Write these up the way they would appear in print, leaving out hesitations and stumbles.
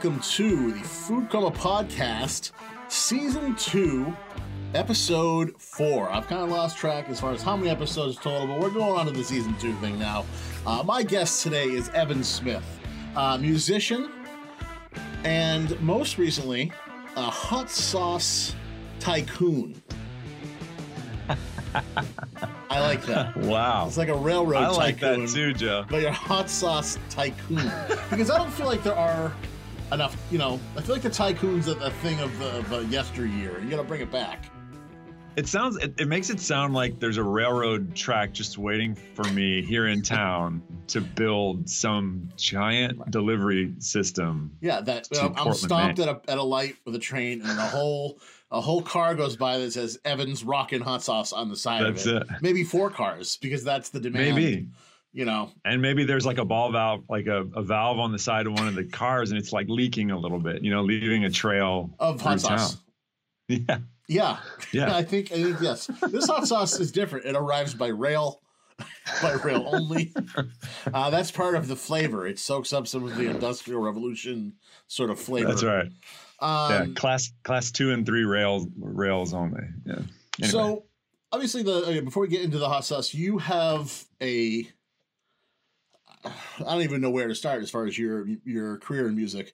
welcome to the Food Coma Podcast, Season 2, Episode 4. I've kind of lost track as far as how many episodes total, but we're going on to the Season 2 thing now. My guest today is Evan Smith, musician, and most recently, a hot sauce tycoon. I like that. Wow. It's like a railroad tycoon. I like that too, Joe. But you're a hot sauce tycoon. Because I don't feel like there are enough, I feel like the tycoon's a thing of yesteryear. You got to bring it back. It makes it sound like there's a railroad track just waiting for me here in town to build some giant delivery system. Yeah, I'm stopped at a light with a train, and a whole car goes by that says Evans Rockin' Hot Sauce on the side of it. That's it. Maybe 4 cars, because that's the demand. Maybe. And maybe there's like a ball valve, like a valve on the side of one of the cars, and it's like leaking a little bit, leaving a trail of hot sauce. Yeah. Yeah. I think yes. This hot sauce is different. It arrives by rail only. That's part of the flavor. It soaks up some of the Industrial Revolution sort of flavor. That's right. Class 2 and 3 rails only. Yeah. Anyway. So obviously, before we get into the hot sauce, you have I don't even know where to start as far as your career in music.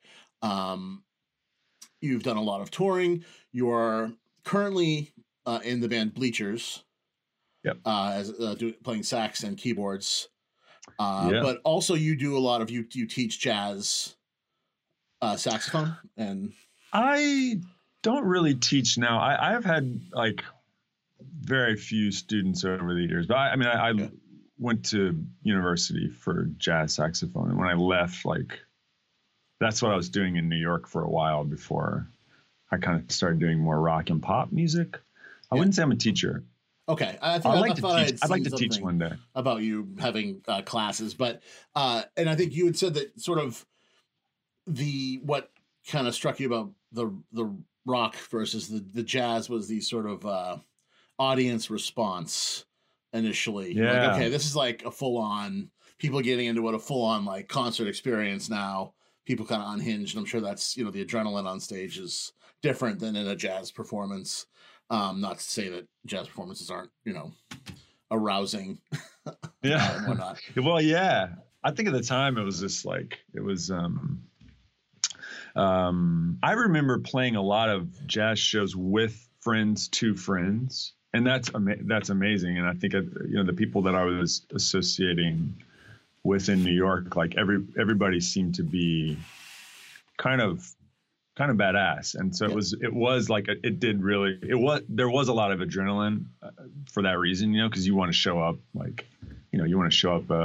You've done a lot of touring. You are currently in the band Bleachers. Yep. Playing sax and keyboards. But also you do a lot of you teach jazz saxophone, and I don't really teach now. I have had like very few students over the years, but I went to university for jazz saxophone, and when I left, that's what I was doing in New York for a while before I kind of started doing more rock and pop music. I wouldn't say I'm a teacher. Okay, I'd like to teach one day about you having classes, but and I think you had said that sort of what kind of struck you about the rock versus the jazz was the sort of audience response initially. Yeah. Like, okay, this is like a full on people getting into a full on like concert experience now. People kind of unhinged. I'm sure that's the adrenaline on stage is different than in a jazz performance. Not to say that jazz performances aren't, arousing. Yeah. And whatnot. Well, yeah. I think at the time it was just I remember playing a lot of jazz shows with friends to friends, and that's amazing. And I think, the people that I was associating with in New York, like everybody seemed to be kind of badass. And so there was a lot of adrenaline for that reason, because you want to show up you don't want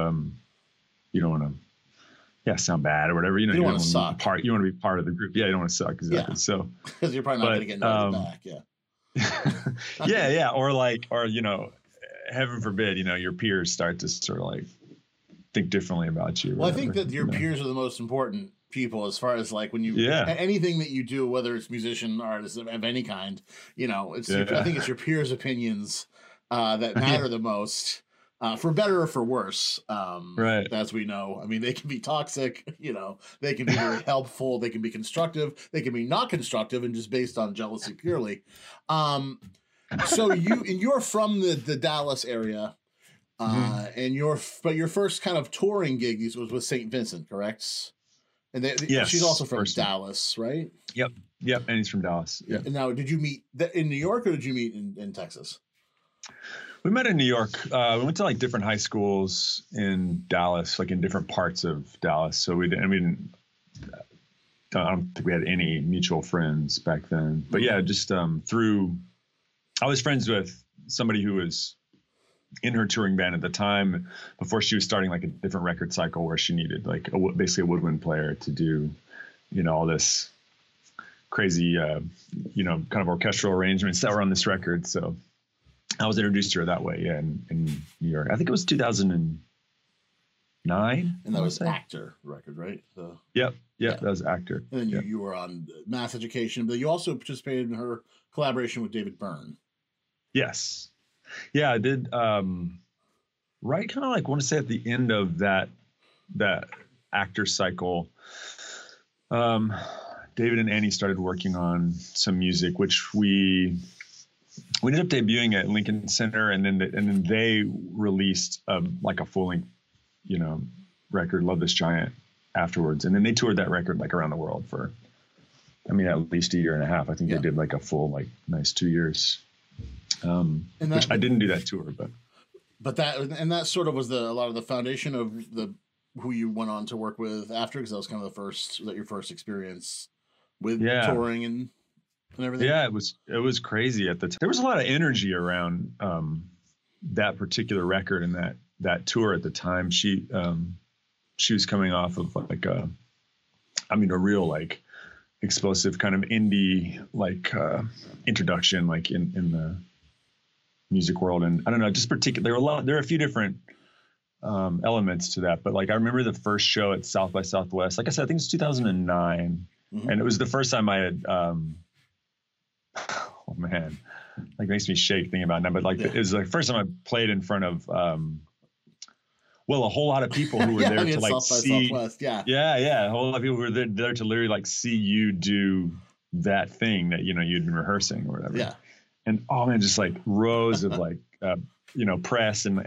to, sound bad or whatever, you don't want to suck. You want to be part of the group. Yeah. You don't want to suck. Exactly. Yeah. So, because you're probably not going to get invited back. Yeah. Yeah. Or heaven forbid, your peers start to sort of think differently about you. Well, I think that your peers are the most important people as far as when you anything that you do, whether it's musician, artist of any kind, I think it's your peers' opinions that matter the most, for better or for worse. Right. As we know, they can be toxic, they can be very helpful, they can be constructive, they can be not constructive and just based on jealousy purely. So you're from the Dallas area. And your first kind of touring gig was with St. Vincent, correct? And yes, she's also from Dallas, right? Yep. And he's from Dallas. Yeah. And now, did you meet in New York or did you meet in Texas? We met in New York. We went to different high schools in Dallas, in different parts of Dallas. So I don't think we had any mutual friends back then. But yeah, just I was friends with somebody who was in her touring band at the time before she was starting a different record cycle where she needed basically a woodwind player to do, all this crazy, kind of orchestral arrangements that were on this record. So I was introduced to her that way. Yeah. In New York, I think it was 2009. And that was Actor record, right? Yep. That was Actor. And then you were on Mass Education, but you also participated in her collaboration with David Byrne. Yes. Yeah, I did. Right, kind of want to say at the end of that Actor cycle, um, David and Annie started working on some music, which we ended up debuting at Lincoln Center, and then they released like a full length, record, Love This Giant, afterwards, and then they toured that record like around the world for, at least a year and a half. I think they did like a full nice 2 years. Which I didn't do that tour, but that sort of was a lot of the foundation of who you went on to work with after, because that was kind of your first experience with touring and everything. Yeah, it was crazy at the time. There was a lot of energy around that particular record and that tour at the time. She was coming off of a real explosive kind of indie introduction in the music world, and I don't know, just there are a few different elements to that, but I remember the first show at South by Southwest. Like I said, I think it's 2009, and it was the first time I had oh man, makes me shake thinking about it now, but it was the first time I played in front of a whole lot of people who were there to South see Southwest, a whole lot of people who were there to literally see you do that thing that you'd been rehearsing or whatever. Yeah. And oh man, just rows of press and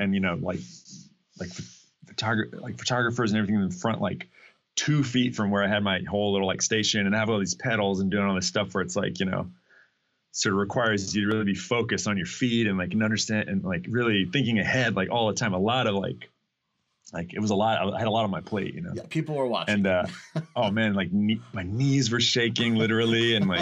photographers and everything in the front, 2 feet from where I had my whole little station, and I have all these pedals and doing all this stuff where it's sort of requires you to really be focused on your feet and and understand and really thinking ahead all the time. A lot of it was a lot. I had a lot on my plate, Yeah, people were watching. And oh man, my knees were shaking literally, and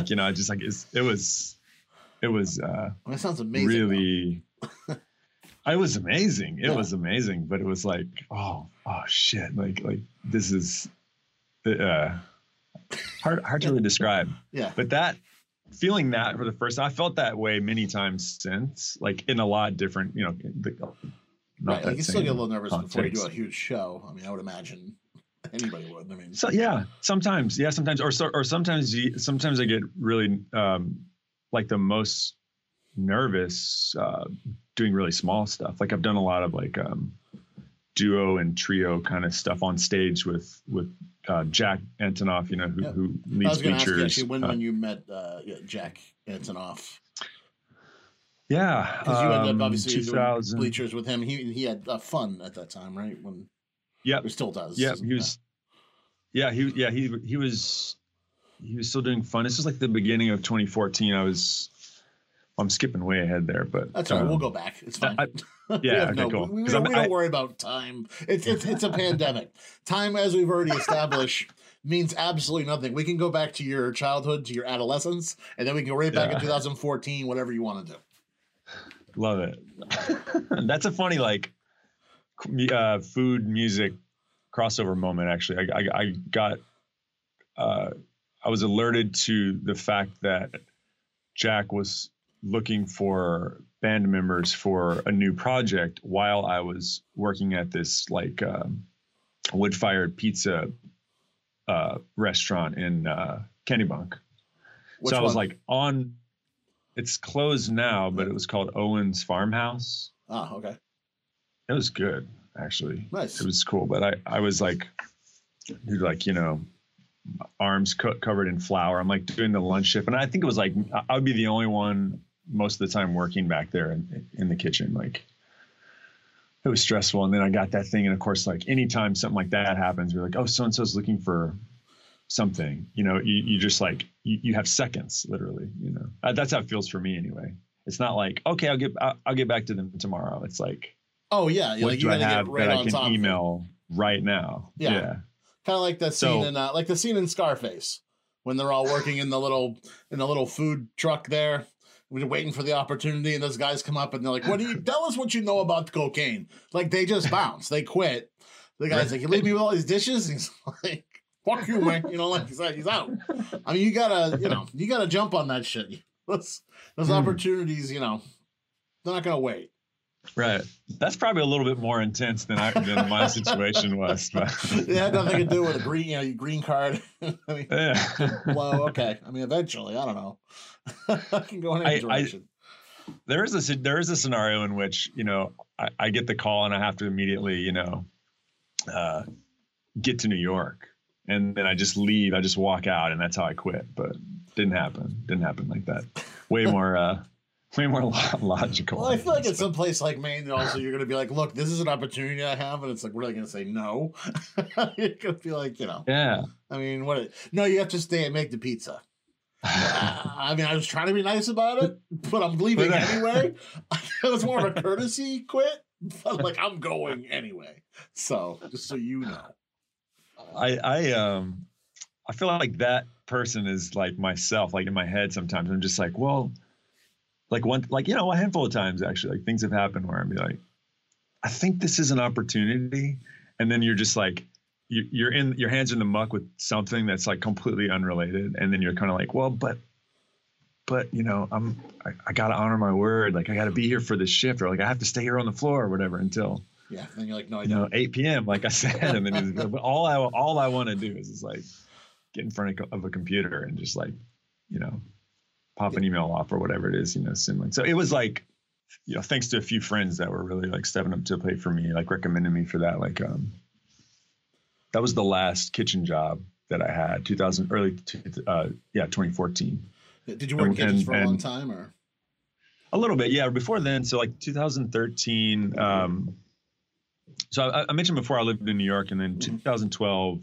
it was that sounds amazing. Really, it was amazing. It was amazing, but it was oh shit, this is hard to really describe. Yeah. But feeling that for the first time, I felt that way many times since, in a lot different, right. You still get a little nervous before you do a huge show. I would imagine anybody would. So sometimes, or sometimes I get really the most nervous doing really small stuff. I've done a lot of duo and trio kind of stuff on stage with Jack Antonoff, who leads Bleachers. I was going to ask you actually when you met Jack Antonoff. Yeah, because you ended up obviously doing Bleachers with him. He had fun at that time, right? He still does. Yeah, he was. Yeah, he was still doing fun. This was the beginning of 2014. I'm skipping way ahead there, but that's all right. We'll go back. It's fine. Cool. We don't worry about time. It's a pandemic. Time, as we've already established, means absolutely nothing. We can go back to your childhood, to your adolescence, and then we can go right back in 2014, whatever you want to do. Love it. That's a funny food music crossover moment. Actually, I was alerted to the fact that Jack was looking for band members for a new project while I was working at this wood-fired pizza restaurant in Kennebunk. Which I was one? It's closed now, but it was called Owen's Farmhouse. Ah, okay. It was good, actually. Nice. It was cool, but I was arms covered in flour. I'm doing the lunch shift, and I think it was I would be the only one most of the time working back there in the kitchen. It was stressful, and then I got that thing, and of course, anytime something like that happens, we're oh, so and so's looking for something. You just you have seconds, literally. That's how it feels for me anyway. It's not okay, I'll get back to them tomorrow. It's oh yeah, what do I have that I can email right now? Yeah. Kind of like the scene in scene in Scarface when they're all working in the little food truck there. We're waiting for the opportunity, and those guys come up and they're like, "What do you tell us? What you know about cocaine?" They just bounce, they quit. The guy's like, "You leave me with all these dishes?" And he's like, "Fuck you, man!" He's out. You gotta jump on that shit. Those opportunities, they're not gonna wait. Right. That's probably a little bit more intense than my situation was. But. It had nothing to do with a green card. Well, okay. Eventually, I don't know. I can go in any direction. There is a scenario in which, I get the call and I have to immediately, get to New York. and then I just leave. I just walk out, and that's how I quit. But didn't happen. Didn't happen like that. Way more logical. Well, I feel like at some place like Maine, also you're going to be like, look, this is an opportunity I have, and it's like, what are they going to say? No. You're going to be like, Yeah. I mean, no, you have to stay and make the pizza. I mean, I was trying to be nice about it, but I'm leaving anyway. It was more of a courtesy quit, but like I'm going anyway. So just so you know, I feel like that person is like myself. Like in my head, sometimes I'm just like, well, like a handful of times actually, like things have happened where I'm like, I think this is an opportunity, and then you're just like. You're in your hands in the muck with something that's like completely unrelated, and then you're kind of like, well, but I gotta honor my word. Like I gotta be here for this shift, or like I have to stay here on the floor or whatever until then you're like, no, I don't. 8 p.m. like I said, and then but all I want to do is like get in front of a computer and just like pop an email off or whatever it is, similar. So it was like thanks to a few friends that were really like stepping up to the plate for me, like recommending me for that, like that was the last kitchen job that I had, 2014. Did you work in kitchens for a long time, or? A little bit, yeah. Before then, so like 2013. So I mentioned before I lived in New York, and then 2012,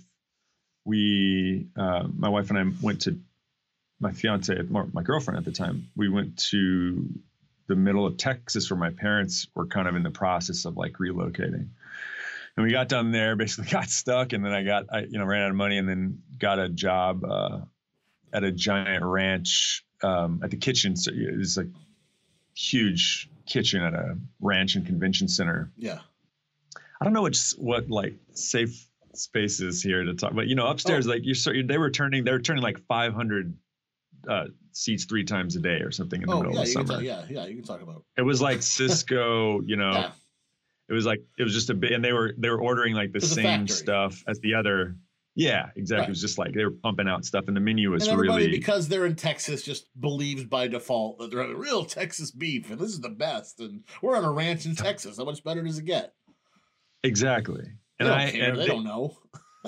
my wife and I went to my fiance, my girlfriend at the time. We went to the middle of Texas where my parents were kind of in the process of like relocating. And we got down there, basically got stuck, and then I ran out of money, and then got a job at a giant ranch at the kitchen. So it was like huge kitchen at a ranch and convention center. Yeah, I don't know what like safe space is here to talk, but upstairs like they were turning like 500 seats 3 times a day or something in the middle of the summer. You can talk about. It was like Cisco, Yeah. It was just a bit, and they were ordering like the same stuff as the other. Yeah, exactly. Right. It was just like they were pumping out stuff, and the menu was really, because they're in Texas, just believes by default that they're having real Texas beef, and this is the best. And we're on a ranch in Texas. How much better does it get? Exactly. And they don't know.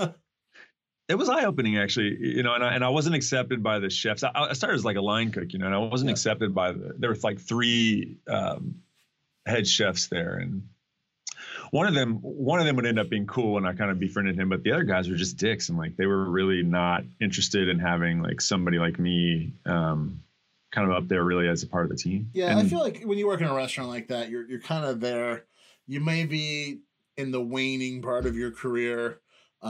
It was eye-opening, actually, and I wasn't accepted by the chefs. I started as like a line cook, and I wasn't accepted by there were like 3 head chefs there, and one of them would end up being cool, and I kind of befriended him, but the other guys were just dicks, and like they were really not interested in having like somebody like me kind of up there really as a part of the team. Yeah, and I feel like when you work in a restaurant like that, you're kind of there. You may be in the waning part of your career.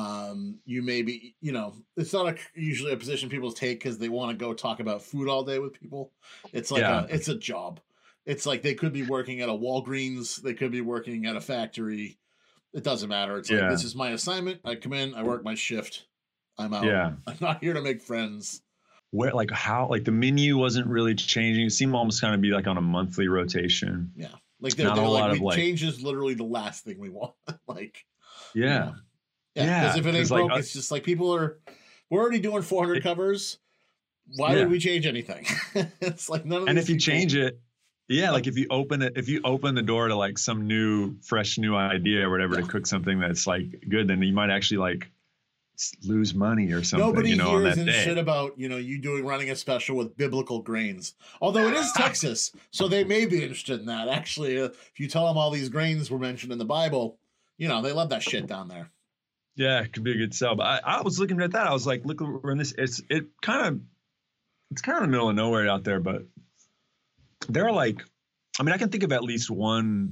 You may be, it's not usually a position people take because they want to go talk about food all day with people. It's like it's a job. It's like they could be working at a Walgreens. They could be working at a factory. It doesn't matter. It's like, this is my assignment. I come in, I work my shift. I'm out. Yeah. I'm not here to make friends. Where, like, how, like the menu wasn't really changing. It seemed almost kind of be like on a monthly rotation. Yeah. Like they're like, change is literally the last thing we want. Like, yeah. Because if it ain't broke, it's just like we're already doing 400 covers. Why would we change anything? It's like none of. And if you change it, like if you open the door to like some fresh new idea or whatever to cook something that's like good, then you might actually like lose money or something. Nobody hears on that and day. Shit about you running a special with biblical grains. Although it is Texas, so they may be interested in that. Actually, if you tell them all these grains were mentioned in the Bible, they love that shit down there. Yeah, it could be a good sell. But I was looking at that. I was like, look, we're in this. It's kind of in the middle of nowhere out there, but there are like, I mean, I can think of at least one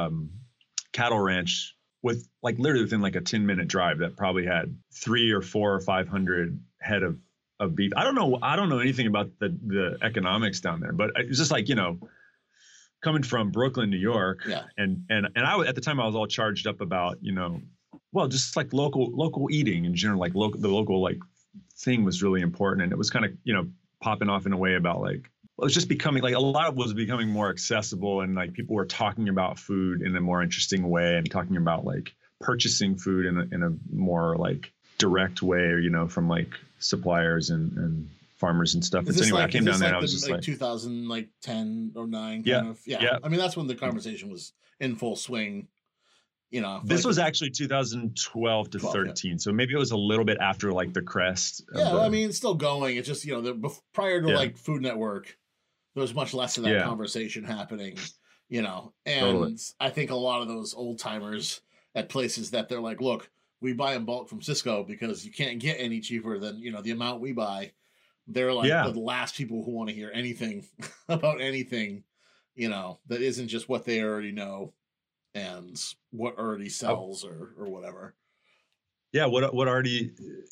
cattle ranch with like literally within like a 10-minute drive that probably had 300 or 400 or 500 head of beef. I don't know anything about the economics down there, but it's just like, coming from Brooklyn, New York, and I at the time I was all charged up about, well, just like local eating in general, like the local like thing was really important, and it was kind of popping off in a way about like, well, it was just becoming like a lot of it was becoming more accessible, and like people were talking about food in a more interesting way and talking about like purchasing food in a more like direct way, or from like suppliers and farmers and stuff. It's anyway, I came down there and I was just like 2010 or 9. Yeah. I mean, that's when the conversation was in full swing. This was actually 2012 to 13. Yeah. So maybe it was a little bit after like the crest. Yeah, I mean, it's still going. It's just, prior to like Food Network, there was much less of that conversation happening, and totally. I think a lot of those old timers at places that they're like, look, we buy in bulk from Sysco because you can't get any cheaper than, the amount we buy. They're like the last people who want to hear anything about anything, that isn't just what they already know and what already sells or whatever. Yeah. What already,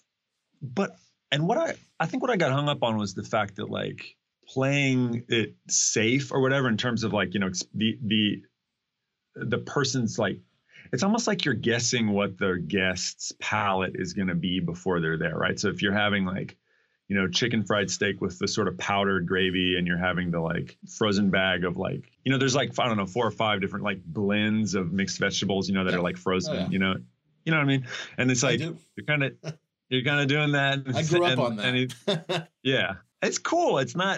I think what I got hung up on was the fact that like playing it safe or whatever, in terms of like, the person's like, it's almost like you're guessing what the guest's palate is going to be before they're there. Right. So if you're having like, chicken fried steak with the sort of powdered gravy, and you're having the like frozen bag of like, there's like, I don't know, 4 or 5 different like blends of mixed vegetables, that are like frozen, you know what I mean? And it's like, you're kind of doing that. I grew up on that. Yeah, it's cool. It's not,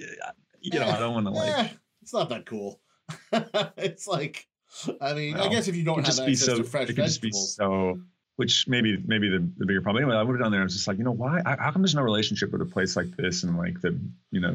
I don't want to like, it's not that cool. It's like, I mean, I guess if you don't have access to fresh vegetables. Which maybe the bigger problem. Anyway, I went down there and I was just like, why? How come there's no relationship with a place like this and like the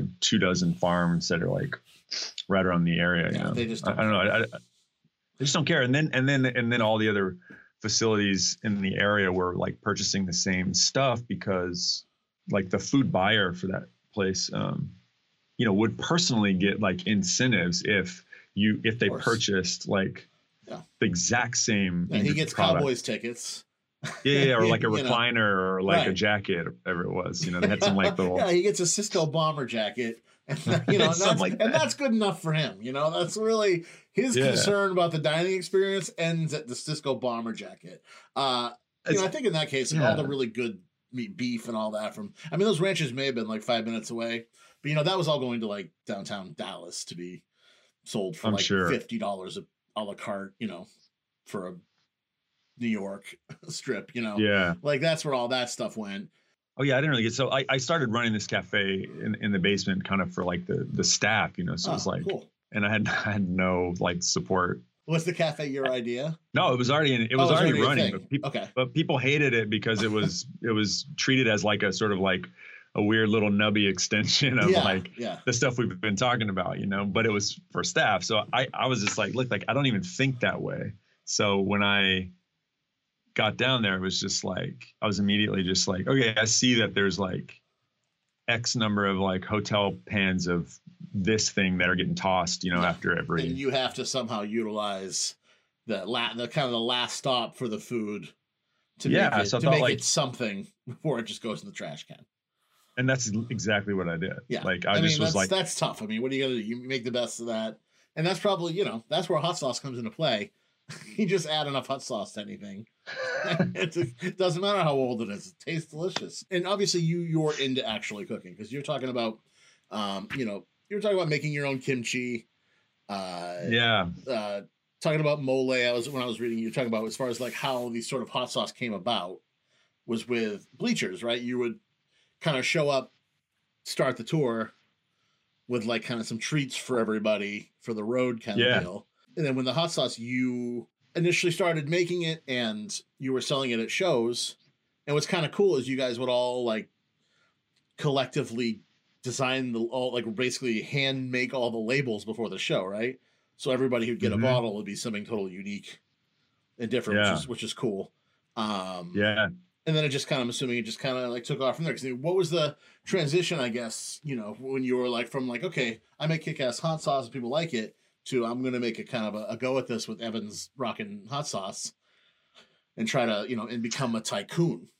24 farms that are like right around the area? They just I don't know. They just don't care. And then all the other facilities in the area were like purchasing the same stuff, because like the food buyer for that place, would personally get like incentives if they purchased like the exact same. He gets product. Cowboys tickets. Yeah, or like a recliner or like a jacket, or whatever it was. They had some like little. Yeah, he gets a Sysco bomber jacket, and that's good enough for him. That's really his concern about the dining experience ends at the Sysco bomber jacket. I think in that case, all the really good meat, beef, and all that those ranches may have been like 5 minutes away, but that was all going to like downtown Dallas to be sold for $50 a la carte, for a New York strip, like that's where all that stuff went. Oh yeah, I didn't really get, so I started running this cafe in the basement kind of for like the staff, so it was like, cool. And I had no like support. Was the cafe your idea? No, it was already running, but people hated it because it was treated as like a sort of like a weird little nubby extension of the stuff we've been talking about, but it was for staff. So I was just like, look, like I don't even think that way. So when I got down there, it was just like, I was immediately just like, okay, I see that there's like X number of like hotel pans of this thing that are getting tossed, after every. And you have to somehow utilize the kind of the last stop for the food to make it something before it just goes in the trash can. And that's exactly what I did. Yeah. Like I just was like, that's tough. I mean, what are you going to do? You make the best of that. And that's probably, that's where hot sauce comes into play. You just add enough hot sauce to anything. It doesn't matter how old it is. It tastes delicious. And obviously you're into actually cooking, because you're talking about, you're talking about making your own kimchi. Talking about mole. When I was reading, you talking about as far as like how these sort of hot sauce came about was with Bleachers, right? You would kind of show up, start the tour with like kind of some treats for everybody for the road kind of deal. And then when the hot sauce, you initially started making it and you were selling it at shows. And what's kind of cool is you guys would all like collectively design basically hand make all the labels before the show, right? So everybody who'd get a bottle would be something totally unique and different, which is cool. And then it just kind of, I'm assuming it just kind of like took off from there. Because what was the transition, I guess, when you were like from like, okay, I make kick-ass hot sauce and people like it, to I'm going to make a kind of a go at this with Evan's Rockin' Hot Sauce and try to, and become a tycoon.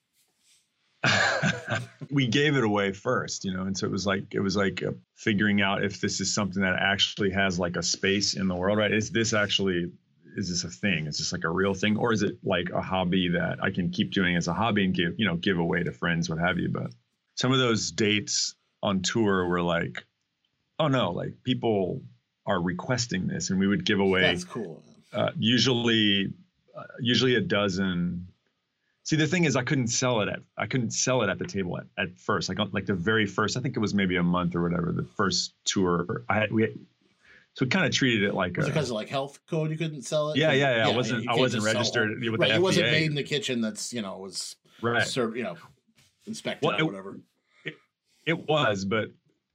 We gave it away first, and so it was like figuring out if this is something that actually has like a space in the world, right? Is this a thing? Is this like a real thing, or is it like a hobby that I can keep doing as a hobby and give away to friends, what have you? But some of those dates on tour were like, oh no, like people are requesting this, and we would give away. That's cool. Usually a dozen. See, the thing is, I couldn't sell it at the table at first. Like the very first, I think it was maybe a month or whatever. The first tour, So we kind of treated it like was it because of like health code you couldn't sell it? Yeah. I I wasn't registered with the FDA. It wasn't made in the kitchen. That's was right. Served, inspected or whatever. It was, but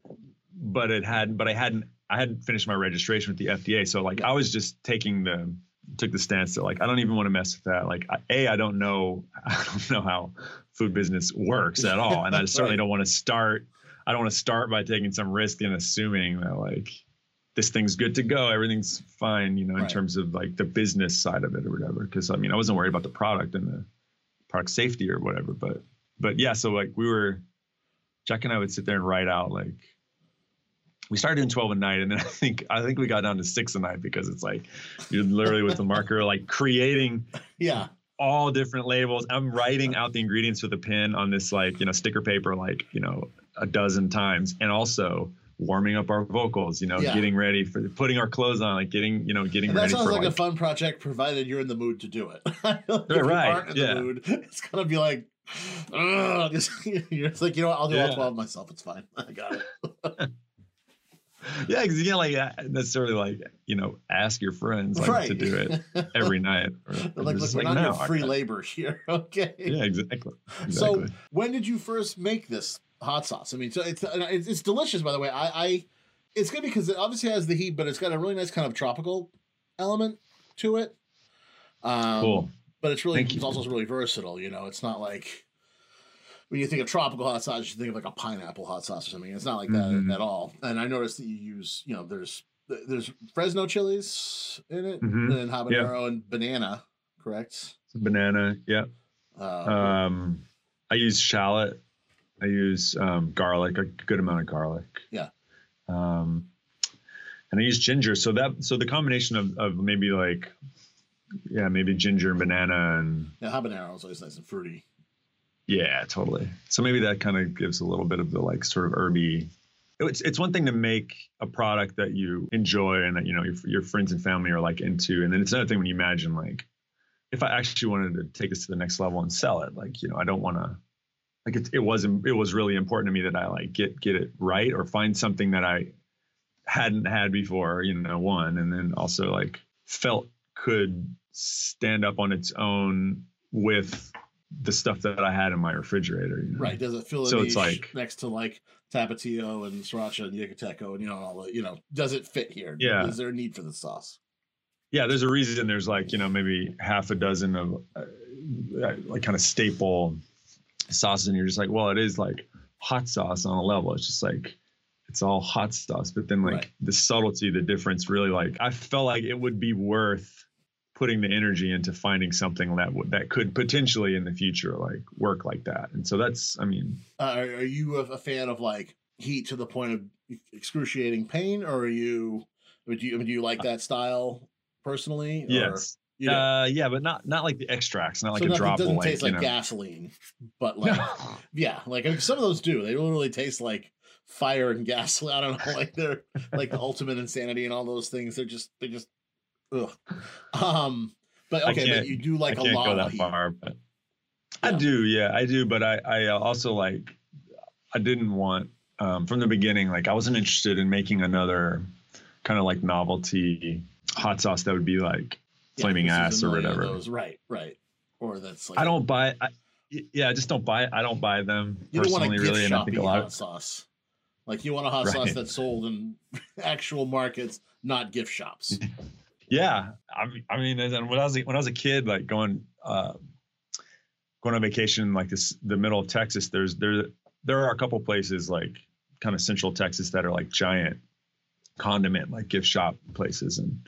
I hadn't finished my registration with the FDA. So like I was just took the stance that like I don't even want to mess with that. Like I don't know how food business works at all, and I certainly don't want to start. I don't want to start by taking some risk and assuming that like this thing's good to go, everything's fine, in terms of like the business side of it or whatever. Because I wasn't worried about the product and the product safety or whatever. But yeah, so like Jack and I would sit there and write out like. We started doing 12 a night, and then I think we got down to 6 a night because it's like you're literally with the marker like creating all different labels. I'm writing out the ingredients with a pen on this like sticker paper like a dozen times, and also warming up our vocals, getting ready for putting our clothes on, like getting ready. That sounds like a fun project, provided you're in the mood to do it. If you aren't in the mood, it's gonna be like, you're just like I'll do all 12 myself. It's fine. I got it. Yeah, because you can't necessarily ask your friends to do it every night. Look, we're not doing free labor here, okay? Yeah, exactly. So, when did you first make this hot sauce? So it's delicious, by the way. It's good because it obviously has the heat, but it's got a really nice kind of tropical element to it. Cool. But it's also really versatile. It's not like. When you think of tropical hot sauce, you think of like a pineapple hot sauce or something. It's not like that at all. And I noticed that you use, there's Fresno chilies in it, and then habanero and banana, correct? Banana, yeah. I use shallot. I use garlic, a good amount of garlic. Yeah. And I use ginger. So the combination of maybe maybe ginger and banana and habanero is always nice and fruity. Yeah, totally. So maybe that kind of gives a little bit of the sort of herby. It's one thing to make a product that you enjoy and that your friends and family are into, and then it's another thing when you imagine if I actually wanted to take this to the next level and sell it, I don't want to it was really important to me that I get it right or find something that I hadn't had before, one, and then also felt could stand up on its own with the stuff that I had in my refrigerator. Right. Does it feel it's next to Tapatio and Sriracha and Yucateco and all the, does it fit here? Yeah. Is there a need for the sauce? Yeah, there's a reason there's maybe half a dozen of kind of staple sauces, and you're just well, it is hot sauce on a level. It's just it's all hot sauce, but then the subtlety, the difference really I felt like it would be worth putting the energy into finding something that could potentially in the future work like that. And so that's, are you a fan of heat to the point of excruciating pain, or do you like that style personally? Yes. Yeah, but not like the extracts, not like a drop. It doesn't taste like gasoline, but yeah, some of those do. They literally taste like fire and gasoline. I don't know, they're the ultimate insanity and all those things. They're just ugh. But okay, but you do I can't go that far, but yeah. I do. But I also I didn't want from the beginning, I wasn't interested in making another kind of novelty hot sauce that would be flaming ass or whatever. Right. Or that's I don't buy. I just don't buy it. I don't buy them personally, really, and I think a lot of sauce. You want a hot sauce that's sold in actual markets, not gift shops. Yeah, when I was a kid, going on vacation the middle of Texas, there are a couple places kind of central Texas that are giant condiment gift shop places, and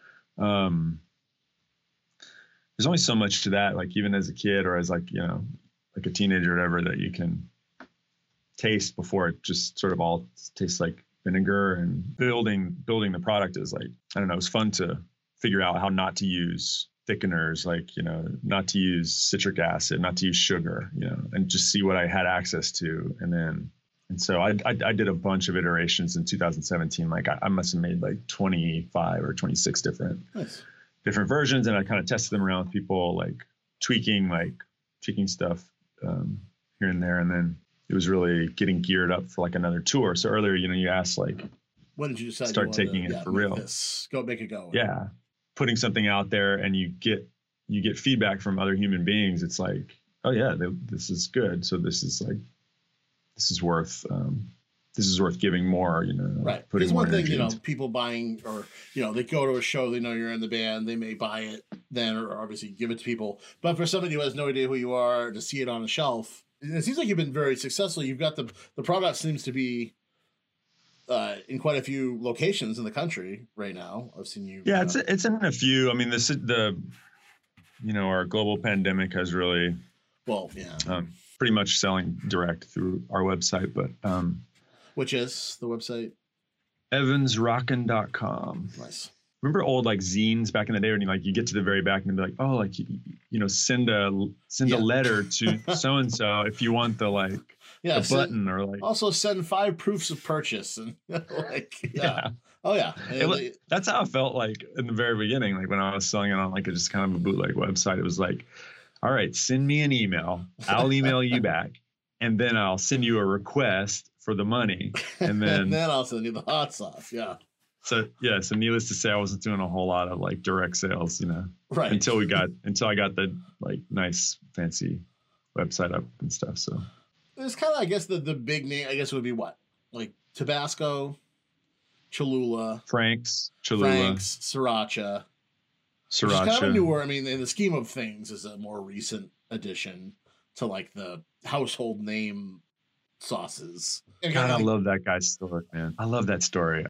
there's only so much to that even as a kid or as a teenager or whatever that you can taste before it just sort of all tastes like vinegar. And building the product is I don't know, it's fun to figure out how not to use thickeners, not to use citric acid, not to use sugar, and just see what I had access to. And so I did a bunch of iterations in 2017. I must have made 25 or 26 different versions, and I kind of tested them around with people, tweaking stuff here and there. And then it was really getting geared up for another tour. So earlier, you asked When did you decide start taking it for real? Make it go. Yeah. Putting something out there and you get feedback from other human beings. It's like, oh yeah, this is good. So this is worth giving more, right. Because one thing, people buying, or, they go to a show, they know you're in the band, they may buy it then, or obviously give it to people. But for somebody who has no idea who you are, to see it on a shelf, it seems like you've been very successful. You've got the product seems to be in quite a few locations in the country right now. I've seen you. Yeah, it's in a few. I mean, our global pandemic has really, pretty much selling direct through our website, but which is the website? evansrockin.com. Nice. Remember old zines back in the day when you get to the very back and be like, oh, send a letter to so and so if you want the button, or also send 5 proofs of purchase and yeah. Oh yeah. That's how I felt in the very beginning, when I was selling it on just kind of a bootleg website. It was like, all right, send me an email, I'll email you back, and then I'll send you a request for the money, and then I'll send you the hot sauce. Yeah. So needless to say, I wasn't doing a whole lot of direct sales, right, until I got the nice fancy website up and stuff. So it's kind of, I guess, the big name, I guess, would be what, Tabasco, Cholula, Frank's, Sriracha. Which is kind of a newer, in the scheme of things, is a more recent addition to the household name sauces. God, I love that guy's story, man. I love that story.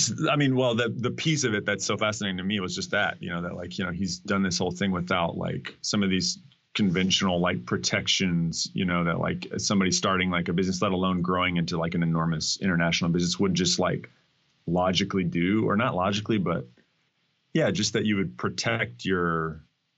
The piece of it that's so fascinating to me was just that, he's done this whole thing without some of these conventional protections, that somebody starting a business, let alone growing into an enormous international business, would just logically do, or not logically, but yeah, just that you would protect you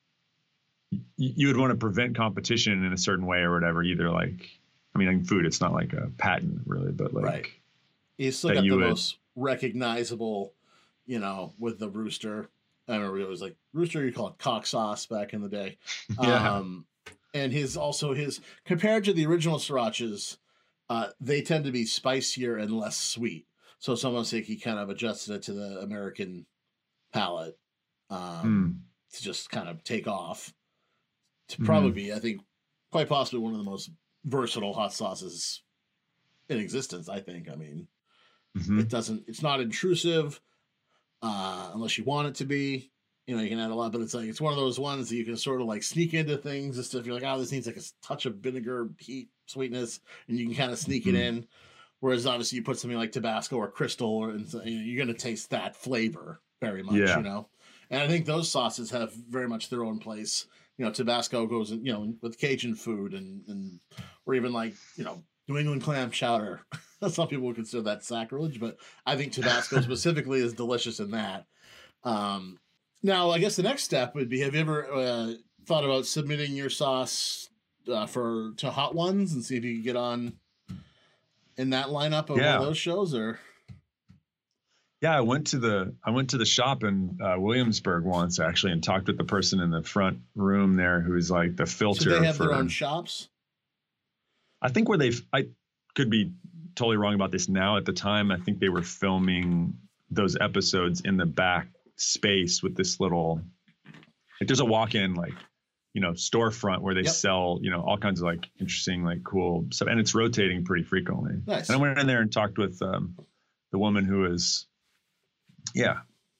would want to prevent competition in a certain way or whatever, either in food, it's not a patent really, but right. You still got the most recognizable, with the Rooster. I remember it was Rooster, you call it cock sauce back in the day. Yeah. And his compared to the original srirachas, they tend to be spicier and less sweet. So it's almost like he kind of adjusted it to the American palate to just kind of take off. To probably be, I think, quite possibly one of the most versatile hot sauces in existence, I think. It's not intrusive unless you want it to be. You can add a lot, but it's one of those ones that you can sort of sneak into things just if you're this needs a touch of vinegar, heat, sweetness, and you can kind of sneak it in. Whereas obviously you put something like Tabasco or Crystal, you're going to taste that flavor very much, And I think those sauces have very much their own place. Tabasco goes in, with Cajun food and or even New England clam chowder. Some people would consider that sacrilege, but I think Tabasco specifically is delicious in that. Now, I guess the next step would be, have you ever thought about submitting your sauce to Hot Ones and see if you could get on in that lineup of one of those shows? Or I went to the shop in Williamsburg once, actually, and talked with the person in the front room there who's the filter. So they have their own shops? I think I could be totally wrong about this now. At the time, I think they were filming those episodes in the back space with this little, there's a walk-in storefront where they sell all kinds of interesting cool stuff, and it's rotating pretty frequently. Nice. And I went in there and talked with the woman who is the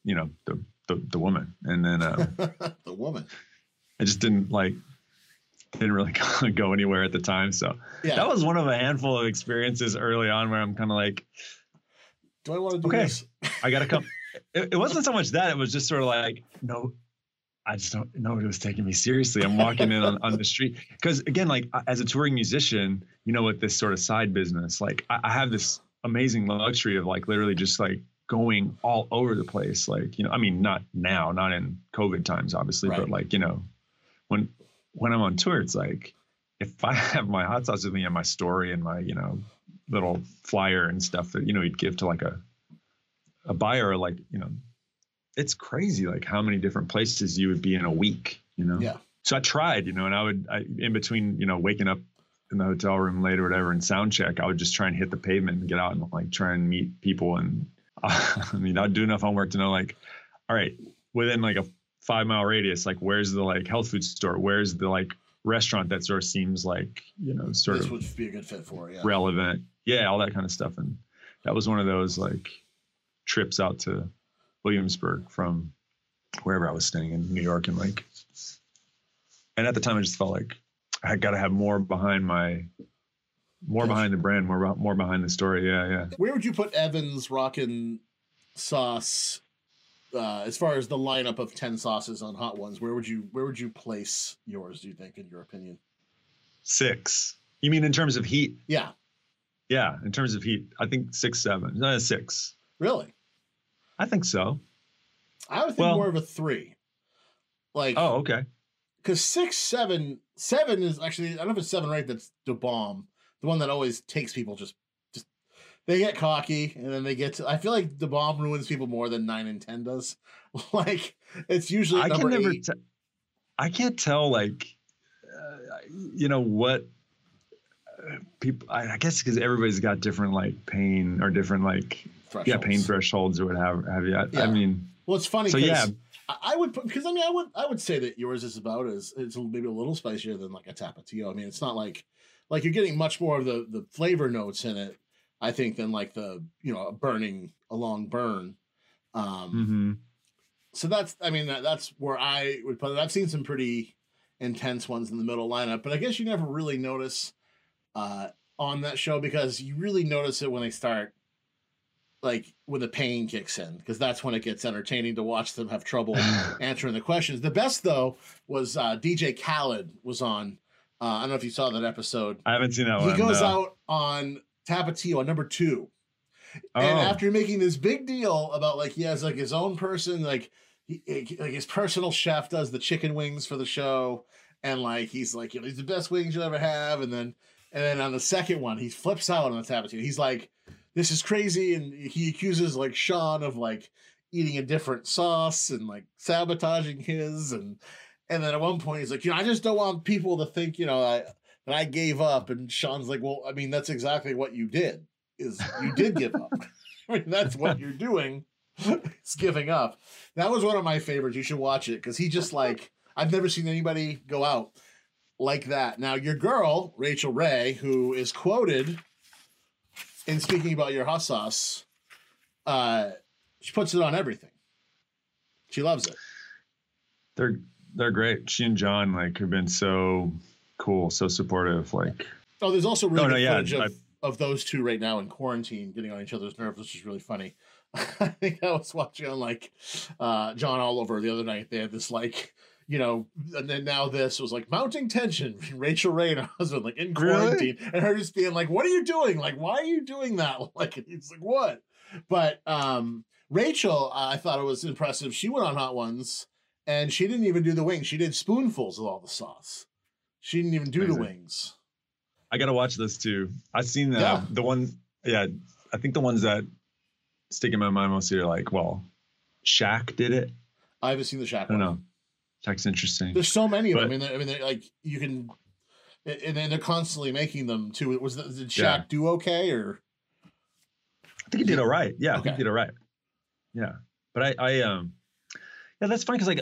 woman, and then the woman. I just didn't really go anywhere at the time. So that was one of a handful of experiences early on where I'm kind of do I want to do this? I got to come. It wasn't so much that, it was just sort of no, I just don't, nobody was taking me seriously. I'm walking in on the street. Cause again, as a touring musician, with this sort of side business, I have this amazing luxury of literally just going all over the place. Not now, not in COVID times, obviously, right. But when I'm on tour, it's if I have my hot sauce with me and my story and my, little flyer and stuff that, you'd give to a buyer, it's crazy. How many different places you would be in a week, Yeah. So I tried, and I in between, waking up in the hotel room late or whatever and sound check, I would just try and hit the pavement and get out and try and meet people and I mean, I'd do enough homework to know, like, all right, within like a 5 mile radius, like, where's the like health food store? Where's the like restaurant that sort of seems like, sort This of would be a good fit for, yeah. relevant. Yeah, all that kind of stuff. And that was one of those like trips out to Williamsburg from wherever I was staying in New York. And like, and at the time I just felt like I had got to have more behind the brand, more behind the story. Yeah. Where would you put Evan's Rockin' Sauce as far as the lineup of 10 sauces on Hot Ones? Where would you place yours, do you think, in your opinion? 6. You mean in terms of heat? Yeah. Yeah, in terms of heat, I think 6, 7. 6. Really? I think so. I would think more of a 3. Like, oh, okay. Because 6, 7 is actually, I don't know if it's 7 right. That's the bomb, the one that always takes people just they get cocky and then they get to. I feel like the bomb ruins people more than 9 and 10 does. Like it's usually number 8. I can't tell like, what people. I guess because everybody's got different like pain or different like pain thresholds or what have you. Yeah. I mean, well, it's funny. So yeah. I would put, because I mean I would say that yours is about it's maybe a little spicier than like a Tapatio. I mean, it's not like you're getting much more of the flavor notes in it, I think, than like the a long burn. So that's where I would put it. I've seen some pretty intense ones in the middle lineup, but I guess you never really notice on that show, because you really notice it when they start, like when the pain kicks in, because that's when it gets entertaining to watch them have trouble answering the questions. The best though was DJ Khaled was on. I don't know if you saw that episode. I haven't seen that one. He goes out on Tapatio on number 2. And after making this big deal about like he has like his own person, like his personal chef does the chicken wings for the show, and like he's like, he's the best wings you'll ever have, and then on the second one he flips out on the Tapatio. He's like, this is crazy, and he accuses like Sean of like eating a different sauce and like sabotaging his, and then at one point he's like, I just don't want people to think that I gave up, and Sean's like, well, I mean that's exactly what you did. Is you did give up. I mean, that's what you're doing. It's giving up. That was one of my favorites. You should watch it, because he just like, I've never seen anybody go out like that. Now, your girl, Rachel Ray, who is quoted in speaking about your hot sauce, she puts it on everything. She loves it. They're great. She and John like have been so cool, so supportive. Like, there's also really good footage of those two right now in quarantine getting on each other's nerves, which is really funny. I think I was watching on like John Oliver the other night. They had this like, and then now this was like mounting tension between Rachel Ray and her husband, like in quarantine, and her just being like, what are you doing? Like, why are you doing that? Like, it's like, what? But Rachel, I thought it was impressive. She went on Hot Ones and she didn't even do the wings. She did spoonfuls of all the sauce. She didn't even do the wings. I got to watch this too. I've seen the one. Yeah. I think the ones that stick in my mind mostly are like, well, Shaq did it. I haven't seen the Shaq one. I don't know. Shaq's interesting. There's so many of them. I mean, they're like, you can, and they're constantly making them too. Did Shaq do okay, or? I think he did all right. Yeah. Okay. I think he did all right. Yeah. But yeah, that's funny. Cause like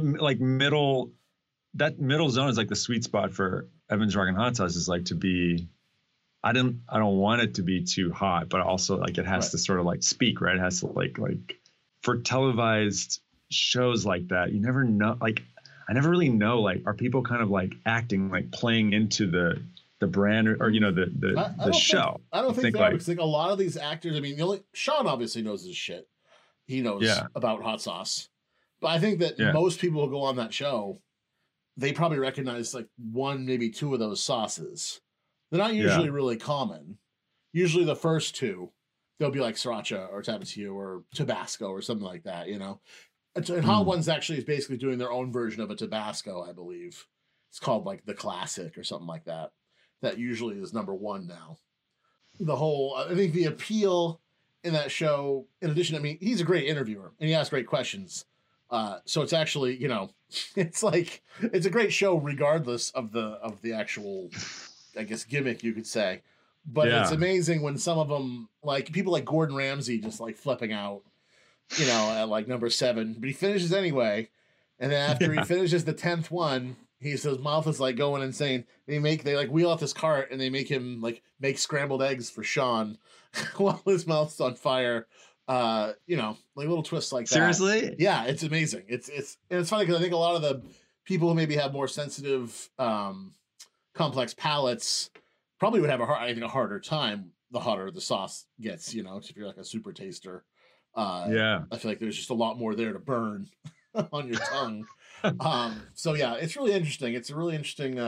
that middle zone is like the sweet spot for Evan's Rockin' Hot Sauce, is like to be, I don't want it to be too hot, but also like it has to sort of like speak, right? It has to like for televised shows like that, you never know, like I never really know, like, are people kind of like acting, like playing into the brand or the show? I don't think that, because like a lot of these actors, I mean, Sean obviously knows his shit. He knows about hot sauce. But I think that most people who go on that show, they probably recognize like 1, maybe 2 of those sauces. They're not usually really common. Usually the first 2, they'll be like Sriracha or Tapatio or Tabasco or something like that, And Hot Ones actually is basically doing their own version of a Tabasco, I believe. It's called like the Classic or something like that. That usually is number 1 now. I think the appeal in that show, in addition, I mean, he's a great interviewer and he asks great questions. So it's actually, it's like, it's a great show regardless of the actual, I guess, gimmick, you could say. But Yeah. it's amazing when some of them, like people like Gordon Ramsay, just like flipping out, at like number 7, but he finishes anyway. And then after he finishes the 10th one, his mouth is like going insane. They like wheel out this cart and they make him like make scrambled eggs for Sean while his mouth's on fire. Like little twists like that. Seriously? Yeah, it's amazing. It's funny because I think a lot of the people who maybe have more sensitive, complex palates probably would have a harder time the hotter the sauce gets, if you're like a super taster. Yeah. I feel like there's just a lot more there to burn on your tongue. So yeah, it's really interesting. It's a really interesting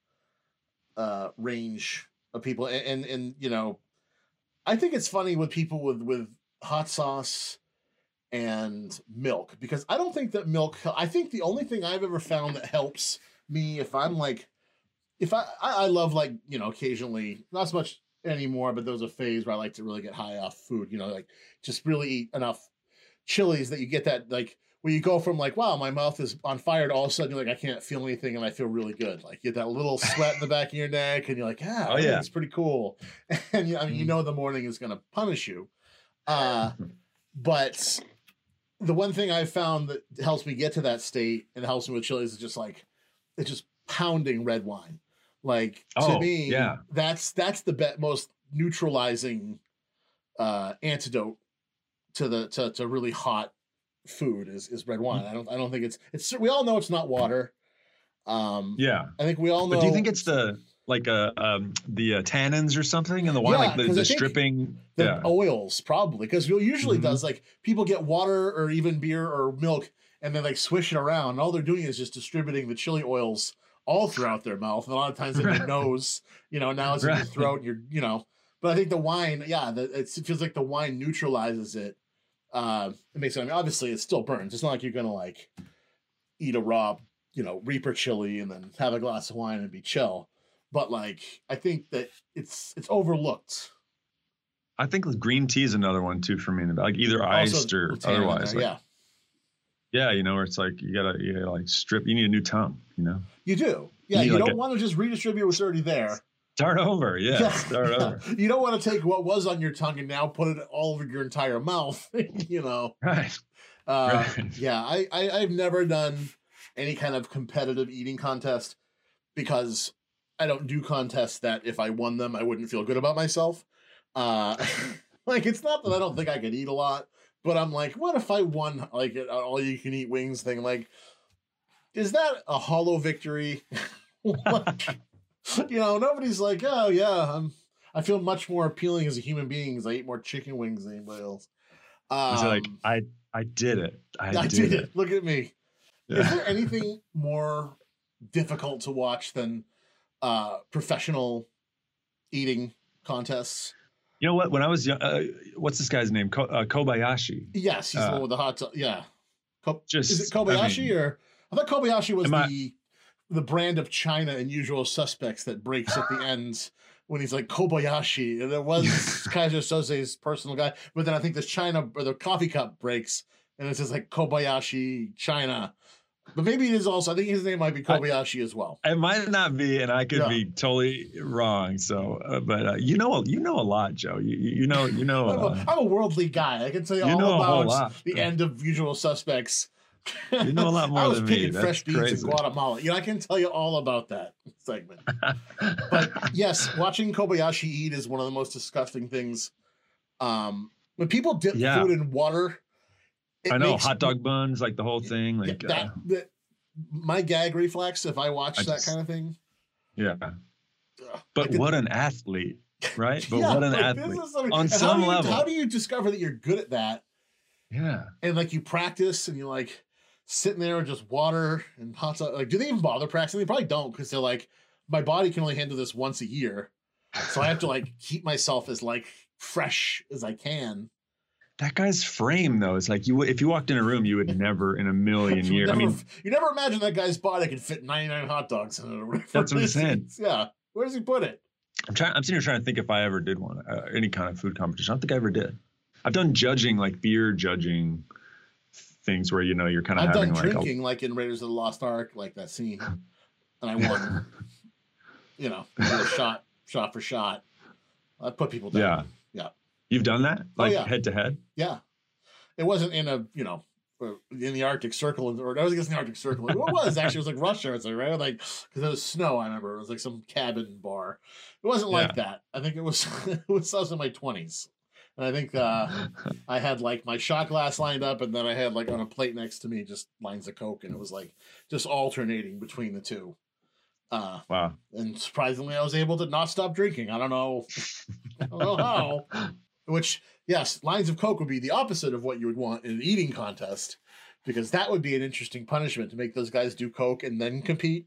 range of people. And I think it's funny with people with hot sauce and milk, because I don't think that milk, I think the only thing I've ever found that helps me if I'm like, if I love like, occasionally, not as much anymore, but there was a phase where I like to really get high off food, like just really eat enough chilies that you get that, like, where you go from like, wow, my mouth is on fire, to all of a sudden you're like, I can't feel anything and I feel really good. Like you get that little sweat in the back of your neck and you're like, it's pretty cool. And the morning is going to punish you. But the one thing I've found that helps me get to that state and helps me with chilies is just like, it's just pounding red wine. Like to me, that's the most neutralizing antidote to really hot food is red wine. I don't think it's we all know it's not water. I think we all know. But do you think it's the tannins or something in the wine, like the stripping oils probably, because usually does, like people get water or even beer or milk and then like swish it around, and all they're doing is just distributing the chili oils all throughout their mouth, and a lot of times in their nose, now it's in your throat, and but I think the wine, it feels like the wine neutralizes it. It makes it, obviously it still burns. It's not like you're gonna like eat a raw, Reaper chili and then have a glass of wine and be chill. But like, I think that it's overlooked. I think green tea is another one too for me. Like either iced or otherwise. Yeah, where it's like you gotta like strip. You need a new tongue. You do. Yeah, you don't want to just redistribute what's already there. Start over. Start over. You don't want to take what was on your tongue and now put it all over your entire mouth. Right. Yeah, I've never done any kind of competitive eating contest because I don't do contests that if I won them, I wouldn't feel good about myself. Like, it's not that I don't think I could eat a lot, but I'm like, what if I won like an all you can eat wings thing? Like, is that a hollow victory? Like, nobody's like, oh yeah, I feel much more appealing as a human being because I eat more chicken wings than anybody else. Like, I did it. I did it. Look at me. Yeah. Is there anything more difficult to watch than professional eating contests? You know what? When I was young, what's this guy's name? Kobayashi. Yes, he's the one with the hot. Yeah. Is it Kobayashi or I thought Kobayashi was the brand of China in Usual Suspects that breaks at the end when he's like Kobayashi, and it was Kaiser Soze's personal guy. But then I think this China or the coffee cup breaks, and it says like Kobayashi China. But maybe it is also. I think his name might be Kobayashi as well. It might not be, and I could be totally wrong. So, but you know a lot, Joe. You know. I'm a worldly guy. I can tell you all about the end of Usual Suspects. You know a lot more than me. I was picking fresh beans in Guatemala. I can tell you all about that segment. But yes, watching Kobayashi eat is one of the most disgusting things. When people dip food in water, I know hot dog buns, like the whole thing. Like my gag reflex if I watch that kind of thing. Yeah. But what an athlete, right? But what an athlete on some level. How do you discover that you're good at that? Yeah. And like you practice and you like sitting there with just water and hot sauce. Like, do they even bother practicing? They probably don't, because they're like, my body can only handle this once a year. So I have to like keep myself as like fresh as I can. That guy's frame though, it's like if you walked in a room, you would never in a million years. You never imagine that guy's body could fit 99 hot dogs in it. That's what I'm saying. Yeah. Where does he put it? I'm sitting here trying to think if I ever did one, any kind of food competition. I don't think I ever did. I've done judging, like beer judging things where, you're kind of having like drinking, like in Raiders of the Lost Ark, like that scene. And I won, shot for shot. I'd put people down. Yeah. Yeah. You've done that? Like yeah. head to head? Yeah. It wasn't in a, you know, in the Arctic Circle, or I was against the Arctic Circle. It was actually, it was like Russia, it's like, right? Like, because there was snow, I remember. It was like some cabin bar. It wasn't like that. I think it was, I was in my 20s. And I think I had like my shot glass lined up, and then I had like on a plate next to me just lines of Coke, and it was like just alternating between the two. Wow. And surprisingly, I was able to not stop drinking. I don't know how. Which, yes, lines of Coke would be the opposite of what you would want in an eating contest, because that would be an interesting punishment to make those guys do Coke and then compete.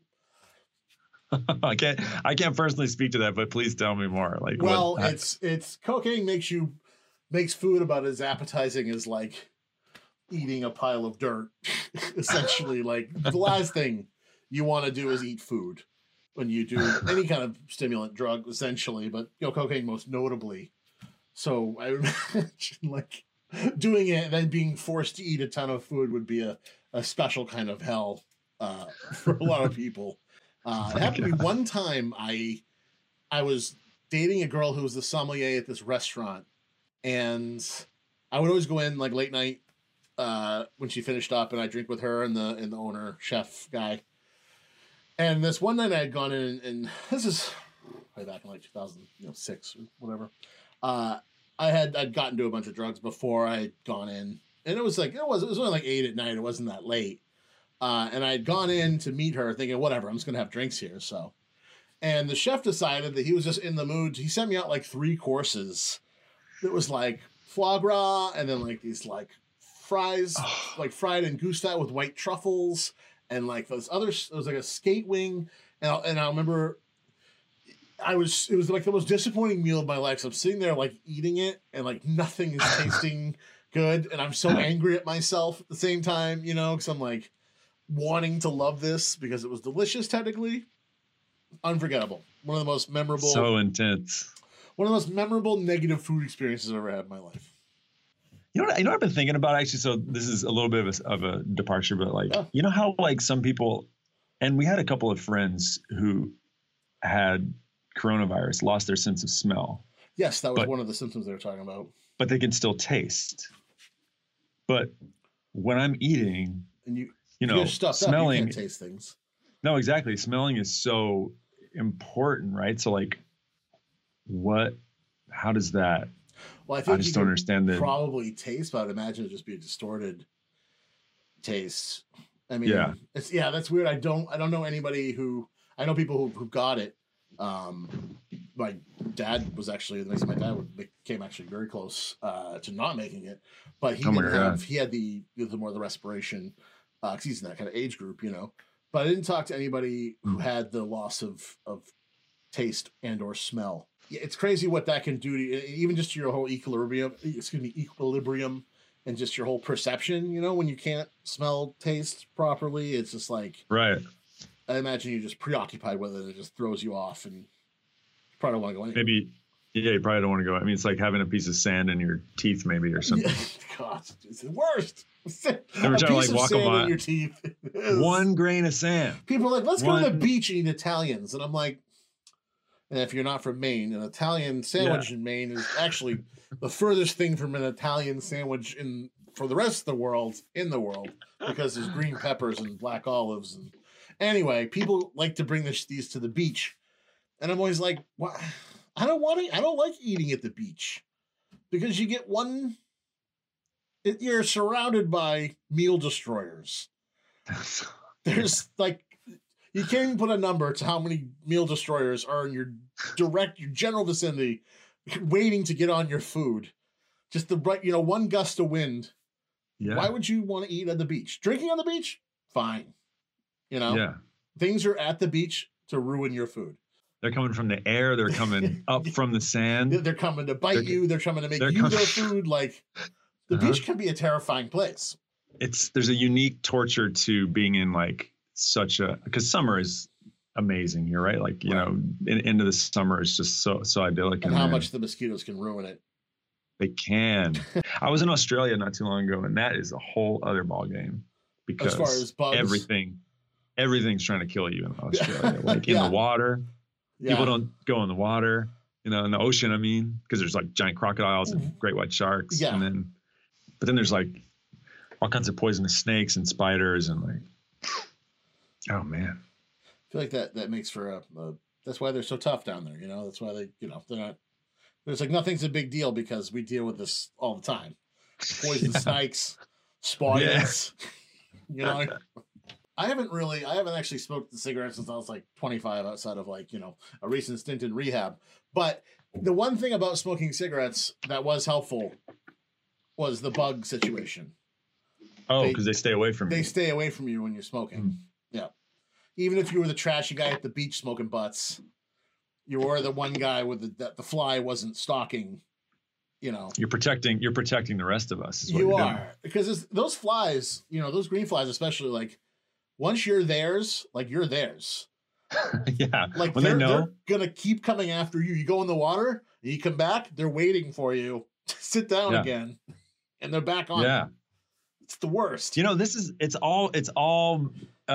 I can't personally speak to that, but please tell me more. Like, well, it's cocaine makes food about as appetizing as like eating a pile of dirt. Essentially, like the last thing you want to do is eat food when you do any kind of stimulant drug, essentially, but you know, cocaine most notably. So I imagine like doing it and then being forced to eat a ton of food would be a special kind of hell for a lot of people. It happened to me one time. I was dating a girl who was the sommelier at this restaurant, and I would always go in like late night when she finished up, and I drink with her and the owner chef guy. And this one night I had gone in, and this is way back in like 2006 or whatever. I'd gotten to a bunch of drugs before I had gone in, and it was only like 8 at night. It wasn't that late. And I had gone in to meet her thinking, whatever, I'm just going to have drinks here. So, and the chef decided that he was just in the mood. He sent me out like 3 courses. It was like foie gras, and then like these like fries, like fried and goose style with white truffles, and like those others. It was like a skate wing. And I remember it was like the most disappointing meal of my life. So I'm sitting there like eating it, and like nothing is tasting good. And I'm so angry at myself at the same time, you know, because I'm like wanting to love this because it was delicious, technically. Unforgettable. One of the most memorable. So intense. One of the most memorable negative food experiences I've ever had in my life. You know what I've been thinking about, actually? So this is a little bit of a departure, but like, you know how like some people, and we had a couple of friends who had coronavirus, lost their sense of smell. Yes, that was one of the symptoms they were talking about. But they can still taste. But when I'm eating, and you know, smelling, you can't taste things. No, exactly. Smelling is so important, right? So like, how does that? Well, I think I just don't understand that. Probably taste, but I'd imagine it'd just be a distorted taste. I mean, that's weird. I don't know anybody I know people who got it. My dad was actually, my dad became actually very close to not making it, but he had the more of the respiration, because he's in that kind of age group, you know. But I didn't talk to anybody who had the loss of taste and or smell. It's crazy what that can do to even just to your whole equilibrium, and just your whole perception, you know, when you can't smell, taste properly. It's just like, right. I imagine you're just preoccupied with it. It just throws you off, and you probably don't want to go anywhere. Maybe, you probably don't want to go. I mean, it's like having a piece of sand in your teeth, maybe, or something. God, it's the worst. Every time, like, walk in your teeth. 1 grain of sand. People are like, let's go to the beach and eat Italians. And I'm like, and if you're not from Maine, an Italian sandwich in Maine is actually the furthest thing from an Italian sandwich for the rest of the world, because there's green peppers and black olives. And anyway, people like to bring these to the beach. And I'm always like, what? I don't like eating at the beach, because you get you're surrounded by meal destroyers. There's like, you can't even put a number to how many meal destroyers are in your general vicinity waiting to get on your food. Just one gust of wind. Yeah. Why would you want to eat at the beach? Drinking on the beach? Fine. You know? Yeah. Things are at the beach to ruin your food. They're coming from the air. They're coming up from the sand. They're coming to bite you. They're coming to make you their food. Like, the beach can be a terrifying place. There's a unique torture to being in like because summer is amazing here, right? Like, you know, into the summer is just so idyllic. And how much the mosquitoes can ruin it. They can. I was in Australia not too long ago, and that is a whole other ball game, because as far as bugs, everything's trying to kill you in Australia. Like in the water, people don't go in the water. in the ocean. I mean, because there's like giant crocodiles and great white sharks, Yeah. But then there's like all kinds of poisonous snakes and spiders and like, oh man. I feel like that makes for that's why they're so tough down there. That's why they're not. There's like nothing's a big deal because we deal with this all the time. Poison snakes, spiders. I haven't actually smoked the cigarettes since I was like 25, outside of like, a recent stint in rehab. But the one thing about smoking cigarettes that was helpful was the bug situation. Oh, because they stay away from you. They stay away from you when you're smoking. Yeah. Even if you were the trashy guy at the beach smoking butts, you were the one guy with the fly wasn't stalking, You're protecting the rest of us. You are. Because those flies, those green flies especially, like, once you're theirs, like, you're theirs. Yeah. Like, when they're know. going to keep coming after you. You go in the water, and you come back, they're waiting for you to sit down again. And they're back on. Yeah. It's the worst. It's all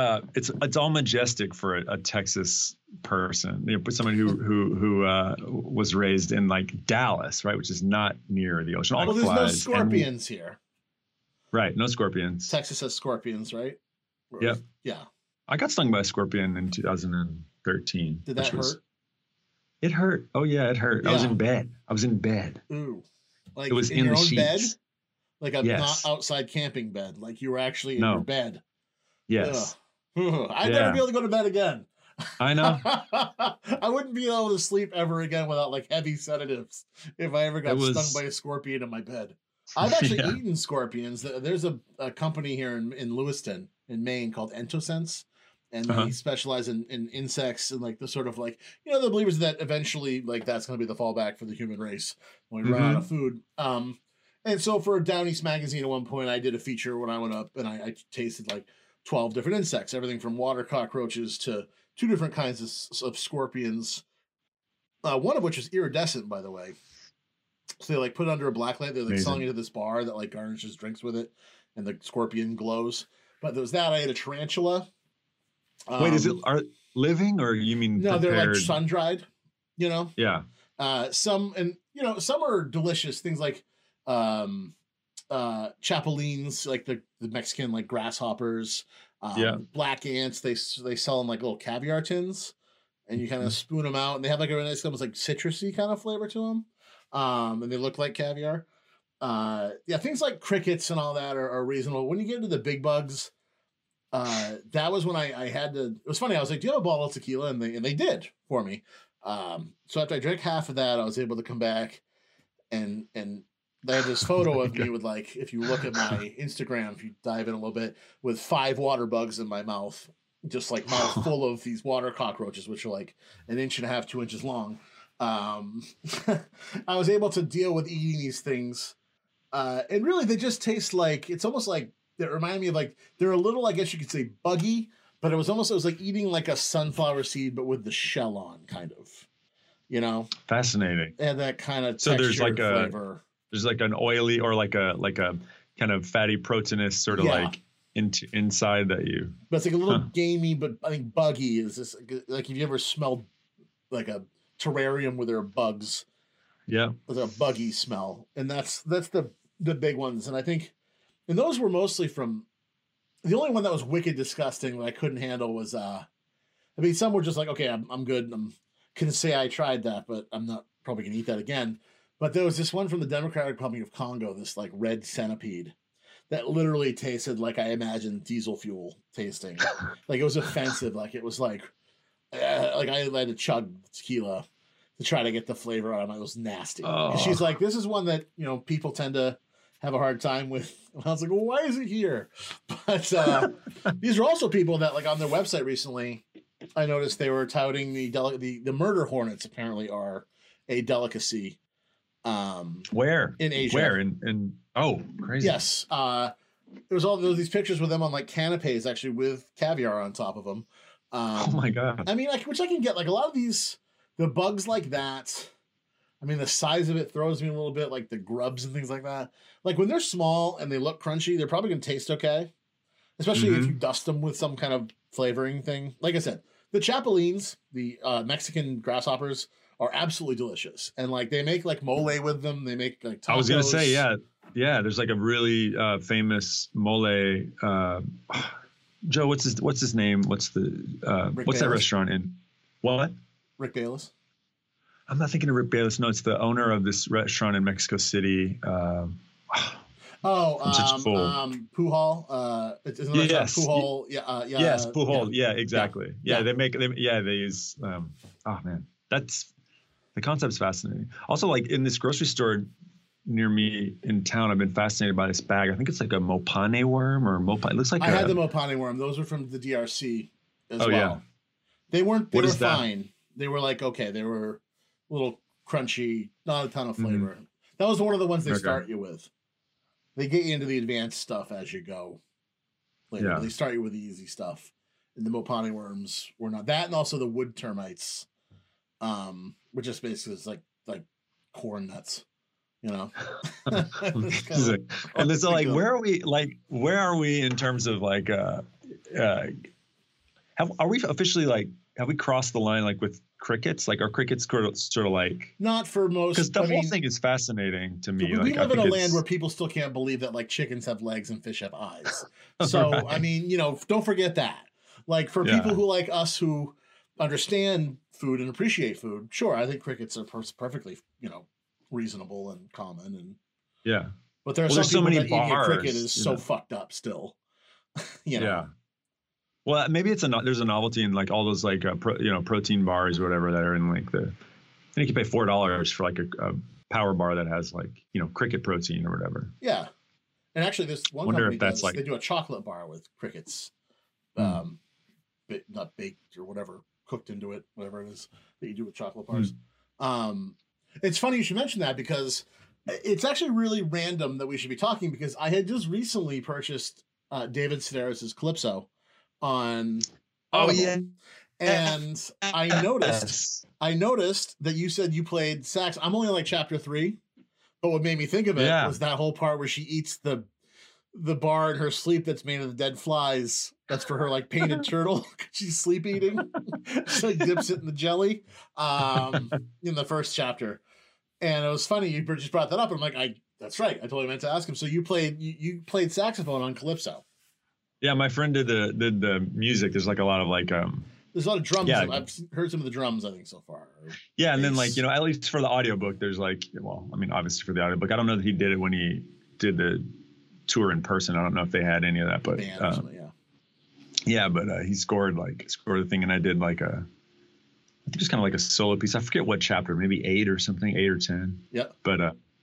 majestic for a Texas person, someone who was raised in like Dallas, right, which is not near the ocean. There's no scorpions here. Right, no scorpions. Texas has scorpions, right? Yep. Yeah. I got stung by a scorpion in 2013. Did that hurt? It hurt. Oh yeah, it hurt. Yeah. I was in bed. Ooh. Like, it was in your own sheets. bed? Like a not outside camping bed. Like you were actually in your bed. Yes. I'd never be able to go to bed again. I know. I wouldn't be able to sleep ever again without like heavy sedatives if I ever got stung by a scorpion in my bed. I've actually eaten scorpions. There's a company here in Lewiston, in Maine, called Entosense. And they specialize in insects and like the sort of like, the believers that eventually like that's going to be the fallback for the human race when we run out of food. And so for Down East Magazine at one point, I did a feature when I went up and I tasted like 12 different insects, everything from water cockroaches to 2 different kinds of scorpions. One of which is iridescent, by the way. So they like put it under a black light. They're like selling it to this bar that like garnishes drinks with it, and the scorpion glows. But there was that. I had a tarantula. Wait, are living or you mean no? prepared? They're like sun dried. Yeah. Some are delicious things like chapulines, like the Mexican like grasshoppers. Black ants. They sell them like little caviar tins, and you kind of spoon them out, and they have like a nice almost like citrusy kind of flavor to them. And they look like caviar. Things like crickets and all that are reasonable. When you get into the big bugs, that was when I had to. It was funny. I was like, "Do you have a bottle of tequila?" And they did for me. So after I drank half of that, I was able to come back, and they had this photo of me with like, if you look at my Instagram, if you dive in a little bit, with 5 water bugs in my mouth, just like mouth full of these water cockroaches, which are like 1.5 inches, 2 inches long. I was able to deal with eating these things. And really they just taste like, it's almost like, they remind me of like, they're a little, I guess you could say buggy, but it was like eating like a sunflower seed, but with the shell on kind of, Fascinating. And that kind of so texture, there's like flavor. There's like an oily or like a kind of fatty proteinous sort of like inside that you. But it's like a little gamey, but I think buggy is this like if you ever smelled like a terrarium where there are bugs. Yeah. There's a buggy smell. And that's the big ones. And I think, and those were mostly from, the only one that was wicked disgusting that I couldn't handle was, some were just like, okay, I'm good. Can say I tried that, but I'm not probably going to eat that again. But there was this one from the Democratic Republic of Congo, this like red centipede that literally tasted like I imagined diesel fuel tasting. Like it was offensive. Like it was like I had to chug tequila to try to get the flavor out of it. It was nasty. Oh. She's like, this is one that, people tend to have a hard time with. And I was like, well, why is it here? But these are also people that like on their website recently, I noticed they were touting the murder hornets apparently are a delicacy. Where in Asia? Where in oh, crazy. Yes. There was these pictures with them on like canapes actually with caviar on top of them. Oh my God. I mean, like, which I can get like a lot of these, the bugs like that. I mean, the size of it throws me a little bit, like the grubs and things like that. Like when they're small and they look crunchy, they're probably going to taste okay. Especially if you dust them with some kind of flavoring thing. Like I said, the chapulines, the Mexican grasshoppers, are absolutely delicious. And like they make like mole with them. They make like tacos. I was gonna say, yeah. There's like a really famous mole. Joe, what's his name? What's that restaurant in? What? Rick Bayless. I'm not thinking of Rick Bayless. No, it's the owner of this restaurant in Mexico City. Pujol. Yes. Pujol. Yes, Pujol. Yeah, exactly. Yeah. They use. Oh man, that's the concept's fascinating. Also, like in this grocery store near me in town, I've been fascinated by this bag. I think it's like a mopane worm or mopane. It looks like I had the mopane worm. Those were from the DRC as well. Yeah. They were fine. They were like, okay, they were a little crunchy, not a ton of flavor. Mm-hmm. That was one of the ones they start you with. They get you into the advanced stuff as you go later. Yeah. They start you with the easy stuff. And the mopane worms were not that, and also the wood termites, which just basically is like corn nuts. You know, and it's like, where are we in terms of like, are we officially have we crossed the line like with crickets? Like, are crickets sort of like not for most? Because the whole thing is fascinating to me. We live in a land where people still can't believe that like chickens have legs and fish have eyes. So right. I mean, don't forget that. Like for people who like us who understand food and appreciate food, sure, I think crickets are perfectly reasonable and common, and but there are some people that eating a cricket is so fucked up still. Yeah. Well, maybe there's a novelty in like all those like protein bars or whatever that are in like I think you pay $4 for like a power bar that has like cricket protein or whatever. Yeah, and actually this one company they do a chocolate bar with crickets, not baked or whatever, cooked into it, whatever it is that you do with chocolate bars. It's funny you should mention that because it's actually really random that we should be talking, because I had just recently purchased David Sedaris' Calypso on Audible. And I noticed that you said you played sax. I'm only on like chapter 3, but what made me think of it was that whole part where she eats the bar in her sleep that's made of the dead flies. That's for her like painted turtle. She's sleep eating. She like dips it in the jelly in the first chapter. And it was funny you just brought that up. And I'm like, that's right. I totally meant to ask him. So you played saxophone on Calypso. Yeah, my friend did the music. There's like a lot of like there's a lot of drums. Yeah. I've heard some of the drums, I think, so far. Yeah, and then like at least for the audiobook, there's like, obviously for the audiobook, I don't know that he did it when he did the tour in person. I don't know if they had any of that, but but he scored the thing, and I did like I think it's kind of like a solo piece. I forget what chapter, maybe 8 or something, 8 or 10. Yeah. But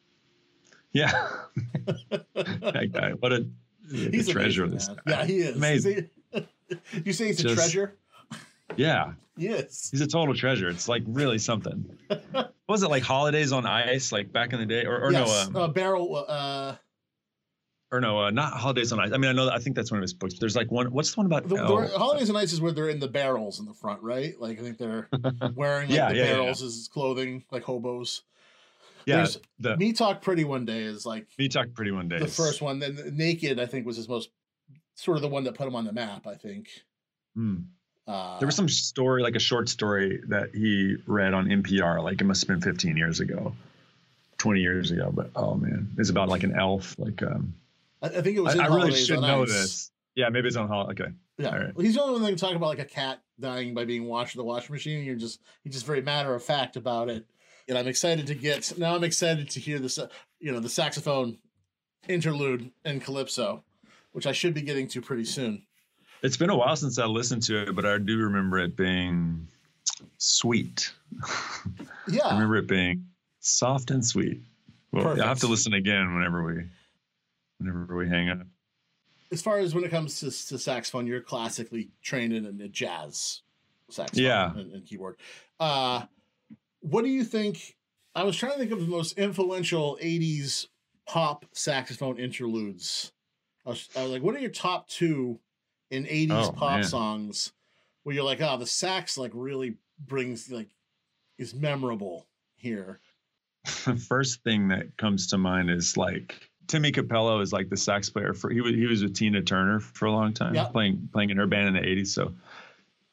that guy, he's a treasure of this guy. Yeah, he is. Amazing. You say he's a treasure? Yeah. Yes. He's a total treasure. It's like really something. What was it, like Holidays on Ice, like back in the day? Or yes. no, Barrel or no, not Holidays on Ice. I mean, I think that's one of his books. There's like one. What's the one about? Holidays on Ice is where they're in the barrels in the front, right? Like I think they're wearing the barrels as clothing, like hobos. Yeah. Me Talk Pretty One Day is like Me Talk Pretty One Day. The first one. Then Naked, I think, was his most sort of the one that put him on the map, I think. There was some story, like a short story that he read on NPR. Like it must have been 15 years ago, 20 years ago. But oh man, it's about like an elf. Like I think it was. I really should know this. Yeah, maybe it's on Holiday. Okay. Yeah, right. Well, he's the only one that can talk about like a cat dying by being washed in the washing machine. He's just very matter of fact about it. And I'm excited to hear this, the saxophone interlude in Calypso, which I should be getting to pretty soon. It's been a while since I listened to it, but I do remember it being sweet. Yeah. I remember it being soft and sweet. Well, I have to listen again whenever we hang up. As far as when it comes to saxophone, you're classically trained in a jazz saxophone and keyboard. What do you think? I was trying to think of the most influential 80s pop saxophone interludes. I was like, what are your top 2 in 80s pop songs where you're like, the sax like really brings is memorable here? The first thing that comes to mind is like Timmy Capello is like the sax player he was with Tina Turner for a long time, playing in her band in the 80s. So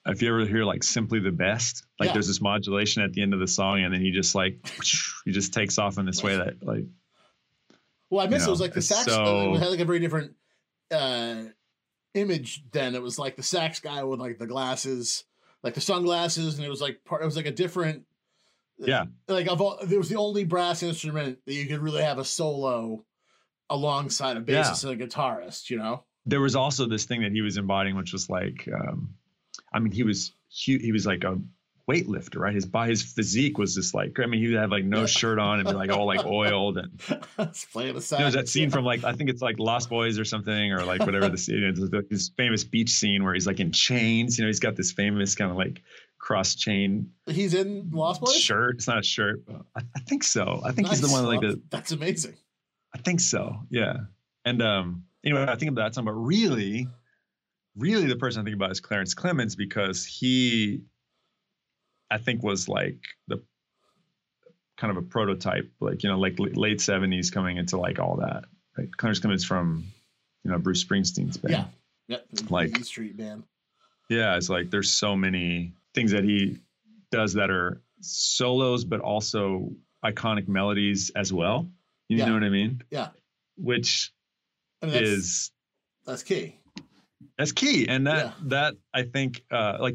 if you ever hear like Simply the Best, like there's this modulation at the end of the song, and then he just takes off in this way that like. Well, I miss it. It was like the sax. It had like a very different image then. It was like the sax guy with like the glasses, like the sunglasses, and it was like a different. Yeah. Like it was the only brass instrument that you could really have a solo alongside a bassist and a guitarist, you know? There was also this thing that he was embodying, which was like, I mean, he was like a weightlifter, right? His physique was just like, I mean, he would have like no shirt on and be like all like oiled and playing the sax. There's that scene from like, I think it's like Lost Boys or something, or like whatever the scene is, this famous beach scene where he's like in chains, you know, he's got this famous kind of like cross chain. He's in Lost Boys? Shirt. It's not a shirt. But I think so. I think he's the one like that's amazing. I think so. Yeah. And anyway, I think about that song, but really the person I think about is Clarence Clemons, because he, I think, was like the kind of a prototype, like, you know, like late 70s coming into like all that. Right? Clarence Clemons from, you know, Bruce Springsteen's band. Yeah. Like E Street band. Yeah, it's like there's so many things that he does that are solos, but also iconic melodies as well. You know what I mean? Yeah. Which that's key. That's key. And that I think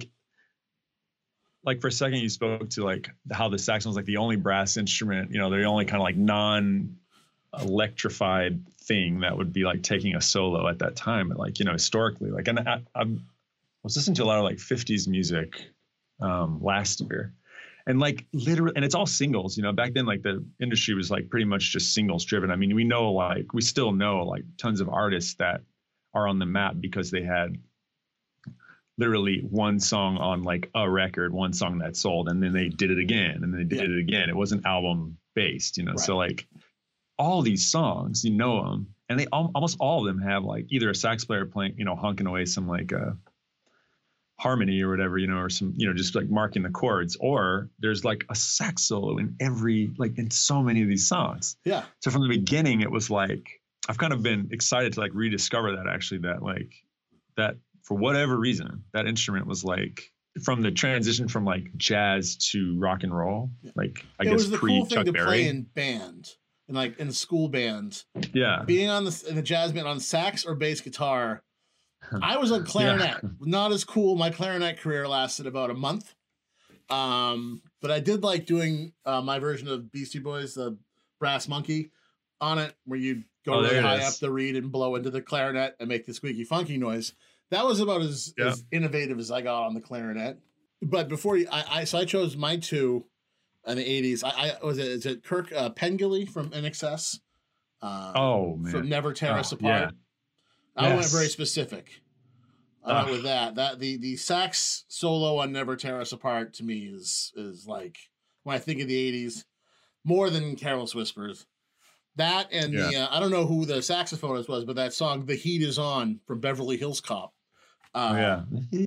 like for a second you spoke to like how the saxophone was like the only brass instrument, you know, the only kind of like non-electrified thing that would be like taking a solo at that time. But like, you know, historically, like, and I was listening to a lot of like 50s music last year, and like literally, and it's all singles, you know, back then, like the industry was like pretty much just singles driven. I mean, we still know like tons of artists that are on the map because they had literally one song on like a record, one song that sold, and then they did it again, and then they did it again. It wasn't album based, you know? Right. So like all these songs, you know them, and they almost all of them have like either a sax player playing, you know, honking away some like harmony or whatever, you know, or some, you know, just like marking the chords, or there's like a sax solo in in so many of these songs. Yeah. So from the beginning, it was like, I've kind of been excited to like rediscover that that for whatever reason, that instrument was like, from the transition from like jazz to rock and roll, like I guess was the pre cool thing Chuck to Berry. Play in band and like in school bands. Yeah. Being in the jazz band on sax or bass guitar. I was on clarinet. Not as cool. My clarinet career lasted about a month. But I did like doing my version of Beastie Boys, the Brass Monkey, on it, where you go really high up the reed and blow into the clarinet and make the squeaky funky noise. That was about as innovative as I got on the clarinet. But before I chose my two in the 80s. Is it Kirk Pengilly from NXS? From Never Tear Us Apart. Yeah. I went very specific with that. That the sax solo on Never Tear Us Apart to me is like, when I think of the 80s, more than Careless Whispers. That and the I don't know who the saxophonist was, but that song "The Heat Is On" from Beverly Hills Cop. Oh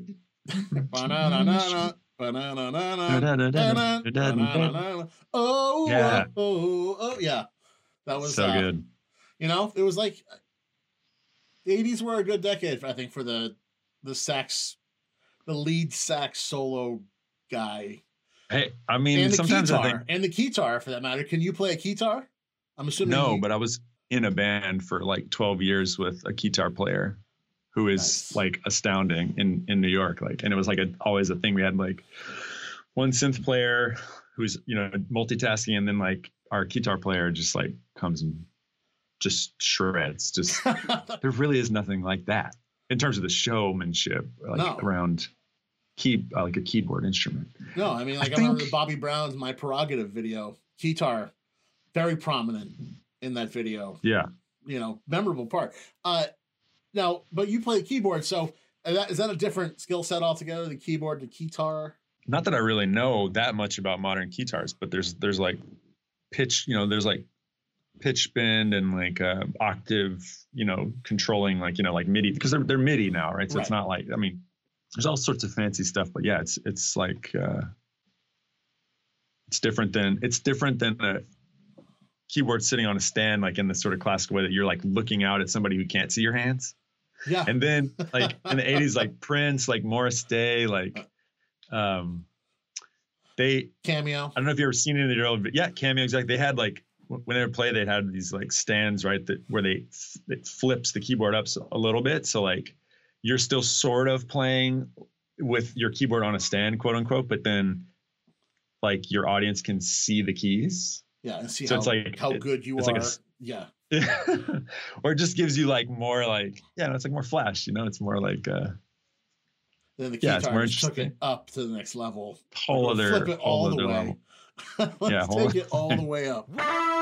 yeah, that was so good. You know, it was like the 80s were a good decade, I think, for the lead sax solo guy. Hey, I mean, and sometimes keytar, I think, and the guitar for that matter. Can you play a guitar? I'm assuming no, but I was in a band for like 12 years with a guitar player who is like astounding in New York. Like, and it was like always a thing. We had like one synth player who's, you know, multitasking, and then like our guitar player just like comes and just shreds. Just there really is nothing like that in terms of the showmanship, like around like a keyboard instrument. No, I mean, like I remember Bobby Brown's "My Prerogative" video, guitar, very prominent in that video. Yeah, you know, memorable part. Now, but you play keyboard, so is that a different skill set altogether? The keyboard to guitar. Not that I really know that much about modern guitars, but there's like pitch, you know, there's like pitch bend and like octave, you know, controlling, like, you know, like MIDI, because they're MIDI now, right? So it's not like, I mean, there's all sorts of fancy stuff, but yeah, it's like it's different than a keyboard sitting on a stand, like in the sort of classical way that you're like looking out at somebody who can't see your hands. Yeah. And then like in the 80s, like Prince, like Morris Day, like They Cameo. I don't know if you ever seen any of their old, but yeah, Cameo, exactly. They had like when they would play, they had these like stands, right, that where it flips the keyboard up a little bit, so like you're still sort of playing with your keyboard on a stand, quote unquote, but then like your audience can see the keys. Yeah, and see so it's like how good you are. Yeah. Or it just gives you like more like, it's like more flash, it's more like then the guitar took it up to the next level. Whole other flip it all the way. Let's take it all the way up.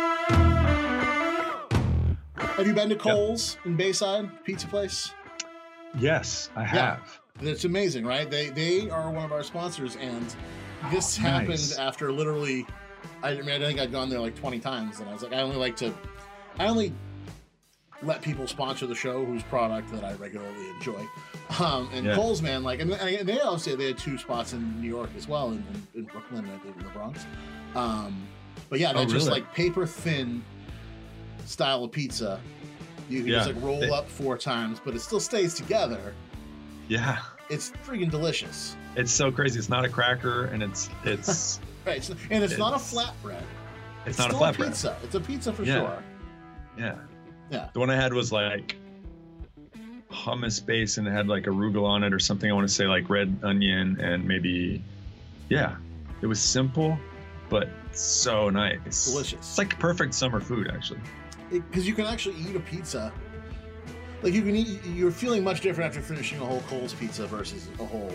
Have you been to Cole's in Bayside Pizza Place? Yes, I have. It's amazing, right? They are one of our sponsors, and this happened after literally. I think I'd gone there like 20 times, and I was like, I only let people sponsor the show whose product that I regularly enjoy. Cole's, man, like, and they also they had 2 spots in New York as well, in Brooklyn, I think, in the Bronx. But yeah, they're just like paper thin style of pizza. You can just like roll up 4 times, but it still stays together. Yeah, it's freaking delicious. It's so crazy. It's not a cracker, and it's right, and it's not a flatbread. It's not a flatbread. Pizza. It's a pizza for sure. Yeah. Yeah. The one I had was like hummus base, and it had like arugula on it or something. I want to say like red onion and maybe, it was simple, but so nice. Delicious. It's like perfect summer food, actually. Because you can actually eat a pizza. Like you can eat, you're feeling much different after finishing a whole Cole's pizza versus a whole,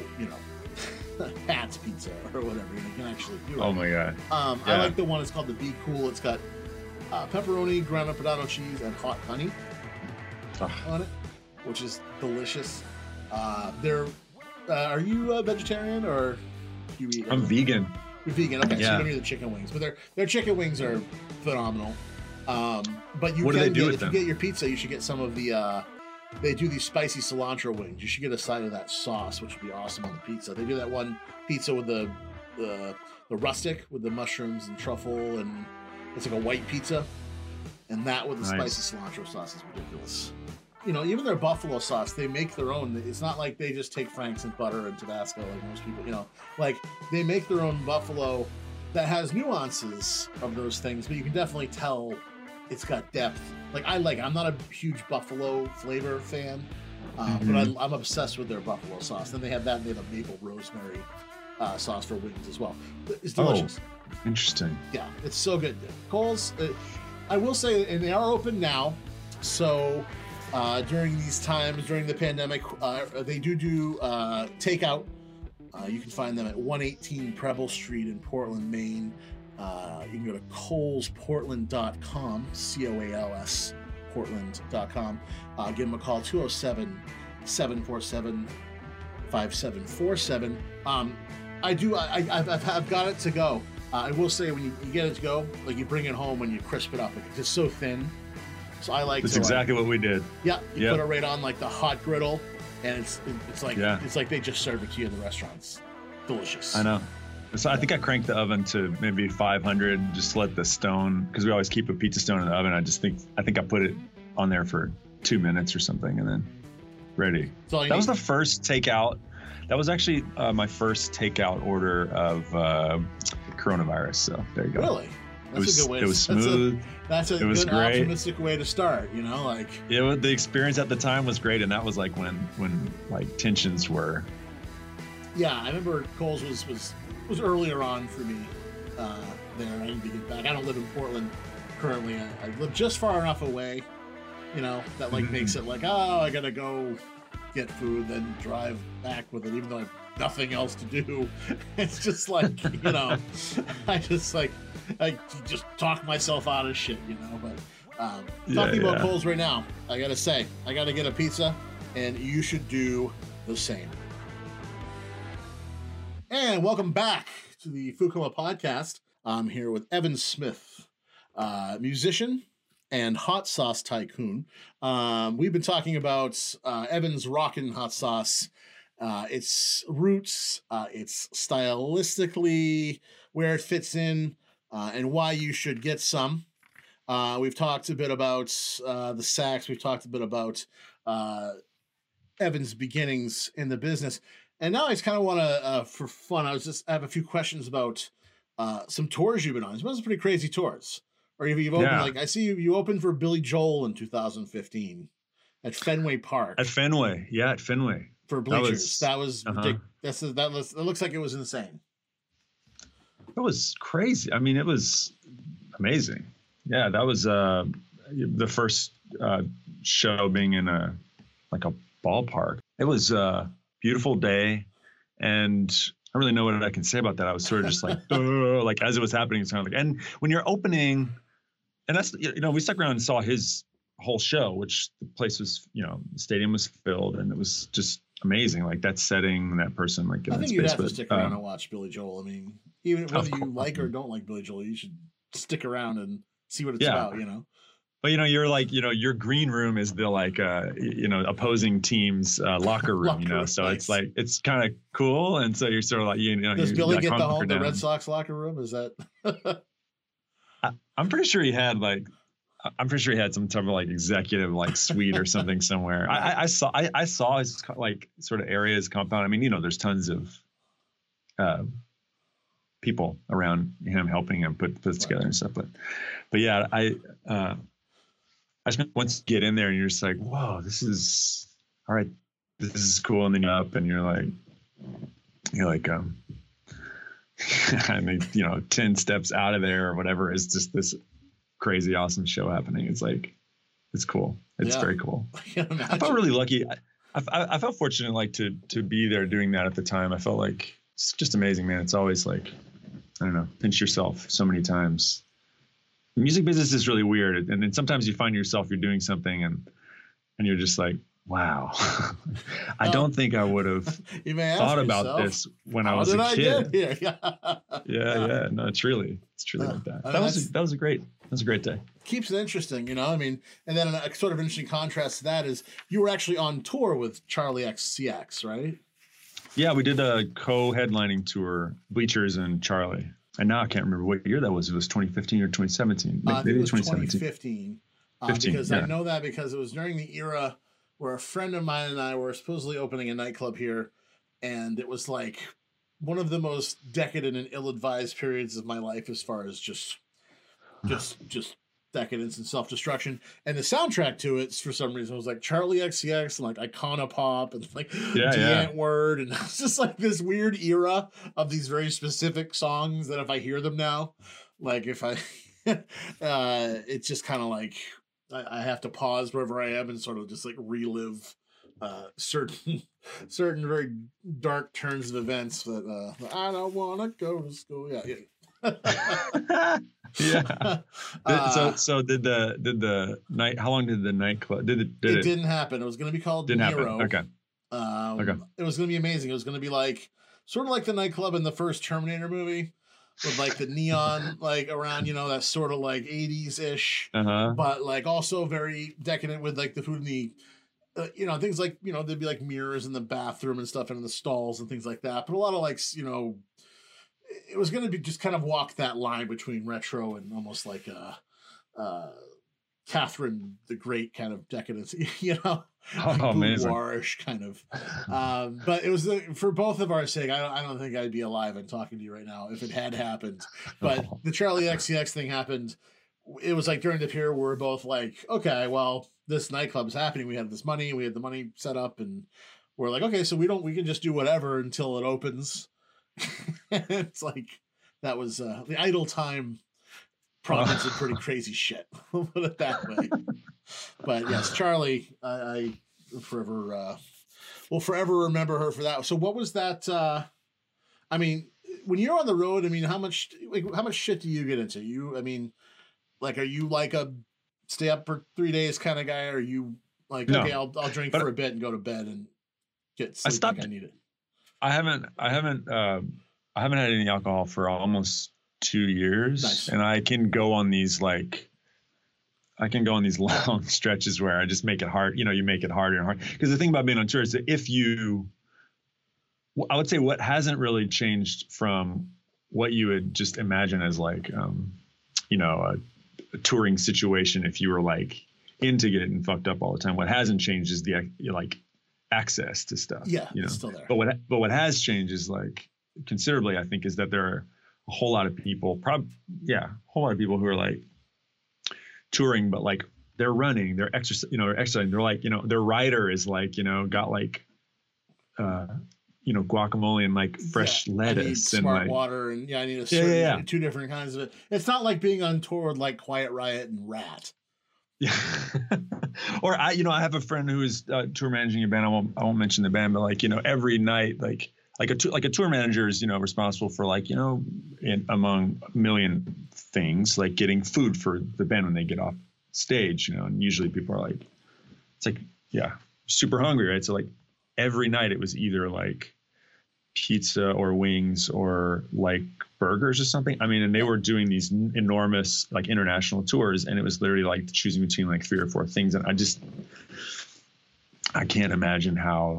Pat's pizza or whatever. You can actually do it. Oh my God. I like the one, it's called the Be Cool. It's got pepperoni, ground up Padano cheese, and hot honey on it, which is delicious. Are you a vegetarian or do you eat? I'm vegan. You're vegan, okay. So you don't eat the chicken wings, but their chicken wings are phenomenal. But you if you get your pizza, you should get some of the. They do these spicy cilantro wings. You should get a side of that sauce, which would be awesome on the pizza. They do that one pizza with the rustic with the mushrooms and truffle, and it's like a white pizza. And that with the spicy cilantro sauce is ridiculous. Even their buffalo sauce, they make their own. It's not like they just take Frank's and butter and Tabasco like most people. Like they make their own buffalo that has nuances of those things, but you can definitely tell it's got depth. I'm not a huge buffalo flavor fan, but I'm obsessed with their buffalo sauce. Then they have that, and they have a maple rosemary sauce for wings as well. It's delicious. Oh, interesting. Yeah, it's so good. Cole's, I will say, and they are open now. So during these times, during the pandemic, they do takeout. You can find them at 118 Preble Street in Portland, Maine. You can go to colesportland.com, COALS Portland.com. Give them a call, 207-747-5747. I've got it to go. I will say, when you get it to go, like, you bring it home and you crisp it up. It's just so thin. So I like That's exactly what we did. Yeah, you put it right on like the hot griddle, and it's like they just served it to you in the restaurants. Delicious. I know. So I think I cranked the oven to maybe 500, just let the stone, because we always keep a pizza stone in the oven. I think I put it on there for 2 minutes or something, and then ready. That was the first takeout. That was actually my first takeout order of coronavirus. So there you go. Really? That's a good way. It was smooth. That's a good optimistic way to start. The experience at the time was great, and that was like when like tensions were. Yeah, I remember Cole's was earlier on for me there. I need to get back. I don't live in Portland currently. I live just far enough away, that makes it like, oh, I gotta go get food, then drive back with it, even though I have nothing else to do. It's just like, I just talk myself out of shit, but talking about Cole's right now, I gotta say, I gotta get a pizza, and you should do the same. And welcome back to the Food Coma podcast. I'm here with Evan Smith, musician and hot sauce tycoon. We've been talking about Evan's rockin' hot sauce, its roots, its stylistically where it fits in, and why you should get some. We've talked a bit about the sacks. We've talked a bit about Evan's beginnings in the business. And now I just kind of want to, for fun, I have a few questions about some tours you've been on. Some pretty crazy tours. Or you've opened, like, I see you opened for Billy Joel in 2015 at Fenway Park. At Fenway, yeah, at Fenway. For Bleachers. That was ridiculous. It looks like it was insane. It was crazy. I mean, it was amazing. Yeah, that was the first show being in a ballpark. It was a beautiful day, and I don't really know what I can say about that. I was sort of just like, like as it was happening, it's kind of like, and when you're opening, and that's, we stuck around and saw his whole show, which the place was, the stadium was filled, and it was just amazing. Like that setting, that person, like I think you'd have to stick around and watch Billy Joel. I mean, even whether you like or don't like Billy Joel, you should stick around and see what it's about, But you're like, your green room is the like opposing team's locker room, so nice. It's like it's kind of cool, and so you're sort of like Does Billy get the Red Sox locker room? Is that? I'm pretty sure he had some type of like executive like suite or something somewhere. I saw his like sort of areas compound. I mean, there's tons of people around him helping him put together and stuff. But yeah, I just once you get in there and you're just like, whoa, this is all right. This is cool. And then you're up and you're like, I mean, 10 steps out of there or whatever is just this crazy, awesome show happening. It's like, it's cool. It's very cool. I felt really lucky. I felt fortunate, like to be there doing that at the time. I felt like it's just amazing, man. It's always like, I don't know, pinch yourself so many times. The music business is really weird. And then sometimes you find yourself, you're doing something and you're just like, wow, I don't think I would have thought about this when I was a kid. Yeah. No, it's really like that. That was a great day. Keeps it interesting, I mean, and then a sort of interesting contrast to that is you were actually on tour with Charlie XCX, right? Yeah, we did a co-headlining tour, Bleachers and Charlie. And now I can't remember what year that was. It was 2015 or 2017. Maybe it was 2015. Because I know that because it was during the era where a friend of mine and I were supposedly opening a nightclub here, and it was like one of the most decadent and ill-advised periods of my life as far as just decadence and self-destruction. And the soundtrack to it, for some reason, was like Charlie XCX and like Iconopop and like Antwoord, and it's just like this weird era of these very specific songs that if I hear them now, like if I, it's just kind of like I have to pause wherever I am and sort of just like relive certain very dark turns of events that I don't want to go to school. Yeah. Yeah. So did the night? How long did the nightclub? It didn't happen. It was going to be called Nero. Okay. It was going to be amazing. It was going to be like sort of like the nightclub in the first Terminator movie, with like the neon like around, that sort of like 80s ish, but like also very decadent with like the food and the. Things like, there'd be like mirrors in the bathroom and stuff and in the stalls and things like that. But a lot of like, it was going to be just kind of walk that line between retro and almost like Catherine the Great kind of decadence, boudoir-ish kind of. But it was for both of our sake. I don't think I'd be alive and talking to you right now if it had happened. But the Charlie XCX thing happened. It was like during the period where we're both like, okay, well, this nightclub is happening. We have this money. We had the money set up, and we're like, okay, so we can just do whatever until it opens. It's like that was the idle time province of pretty crazy shit. We'll put it that way. But yes, Charlie, I forever will forever remember her for that. So what was that? I mean, when you're on the road, I mean, how much shit do you get into? Are you like a stay up for 3 days kind of guy? Or are you like, no, okay, I'll drink for a bit and go to bed and get sleep like I need it? I haven't had any alcohol for almost 2 years. Nice. And I can go on these long stretches where I just make it hard. You make it harder and harder. Because the thing about being on tour is that I would say what hasn't really changed from what you would just imagine as like, a touring situation if you were like into getting fucked up all the time. What hasn't changed is the like access to stuff. Yeah, you know, it's still there. But what has changed is like considerably, I think, is that there are a whole lot of people, a whole lot of people who are like touring, but like they're running, they're exercising. They're like, their rider is like, got like, guacamole and like fresh lettuce I need and smart like water, and I need a certain two different kinds of it. It's not like being on tour with like Quiet Riot and Rat. Yeah. Or I have a friend who is tour managing a band. I won't mention the band, but like, every night, like a tour manager is, responsible for like, among a million things, like getting food for the band when they get off stage, and usually people are like, it's like, super hungry, right? So like every night it was either like pizza or wings or like burgers or something. I mean, and they were doing these enormous like international tours, and it was literally like choosing between like 3 or 4 things. And I can't imagine how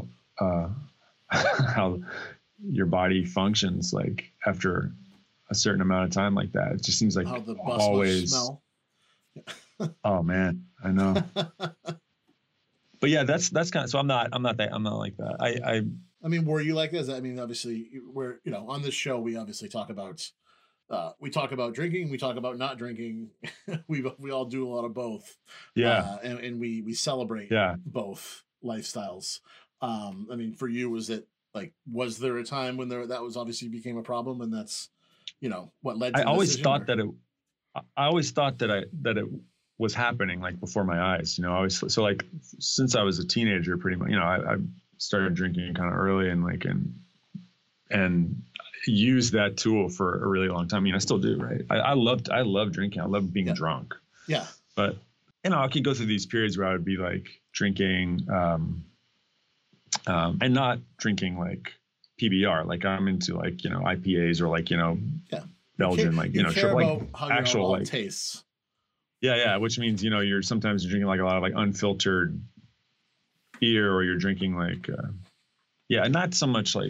your body functions like after a certain amount of time like that. It just seems like how the bus always smell. Oh man, I know. But yeah, that's kind of, so I'm not like that. I mean, were you like this? I mean, obviously we're, on this show, we obviously talk about drinking, we talk about not drinking. we all do a lot of both. Yeah. And we celebrate both lifestyles. I mean, for you, was there a time when that was obviously became a problem, and that's, what led to I always thought that it was happening like before my eyes, so like since I was a teenager, pretty much, I started drinking kind of early and like, and used that tool for a really long time. I mean, I still do, right? I love drinking. I love being drunk. Yeah. But, I could go through these periods where I would be like drinking, and not drinking like PBR. Like I'm into like, IPAs or like, Belgian, like, care like about how actual like tastes. Yeah. Which means, you're sometimes drinking like a lot of like unfiltered beer, or you're drinking like, not so much like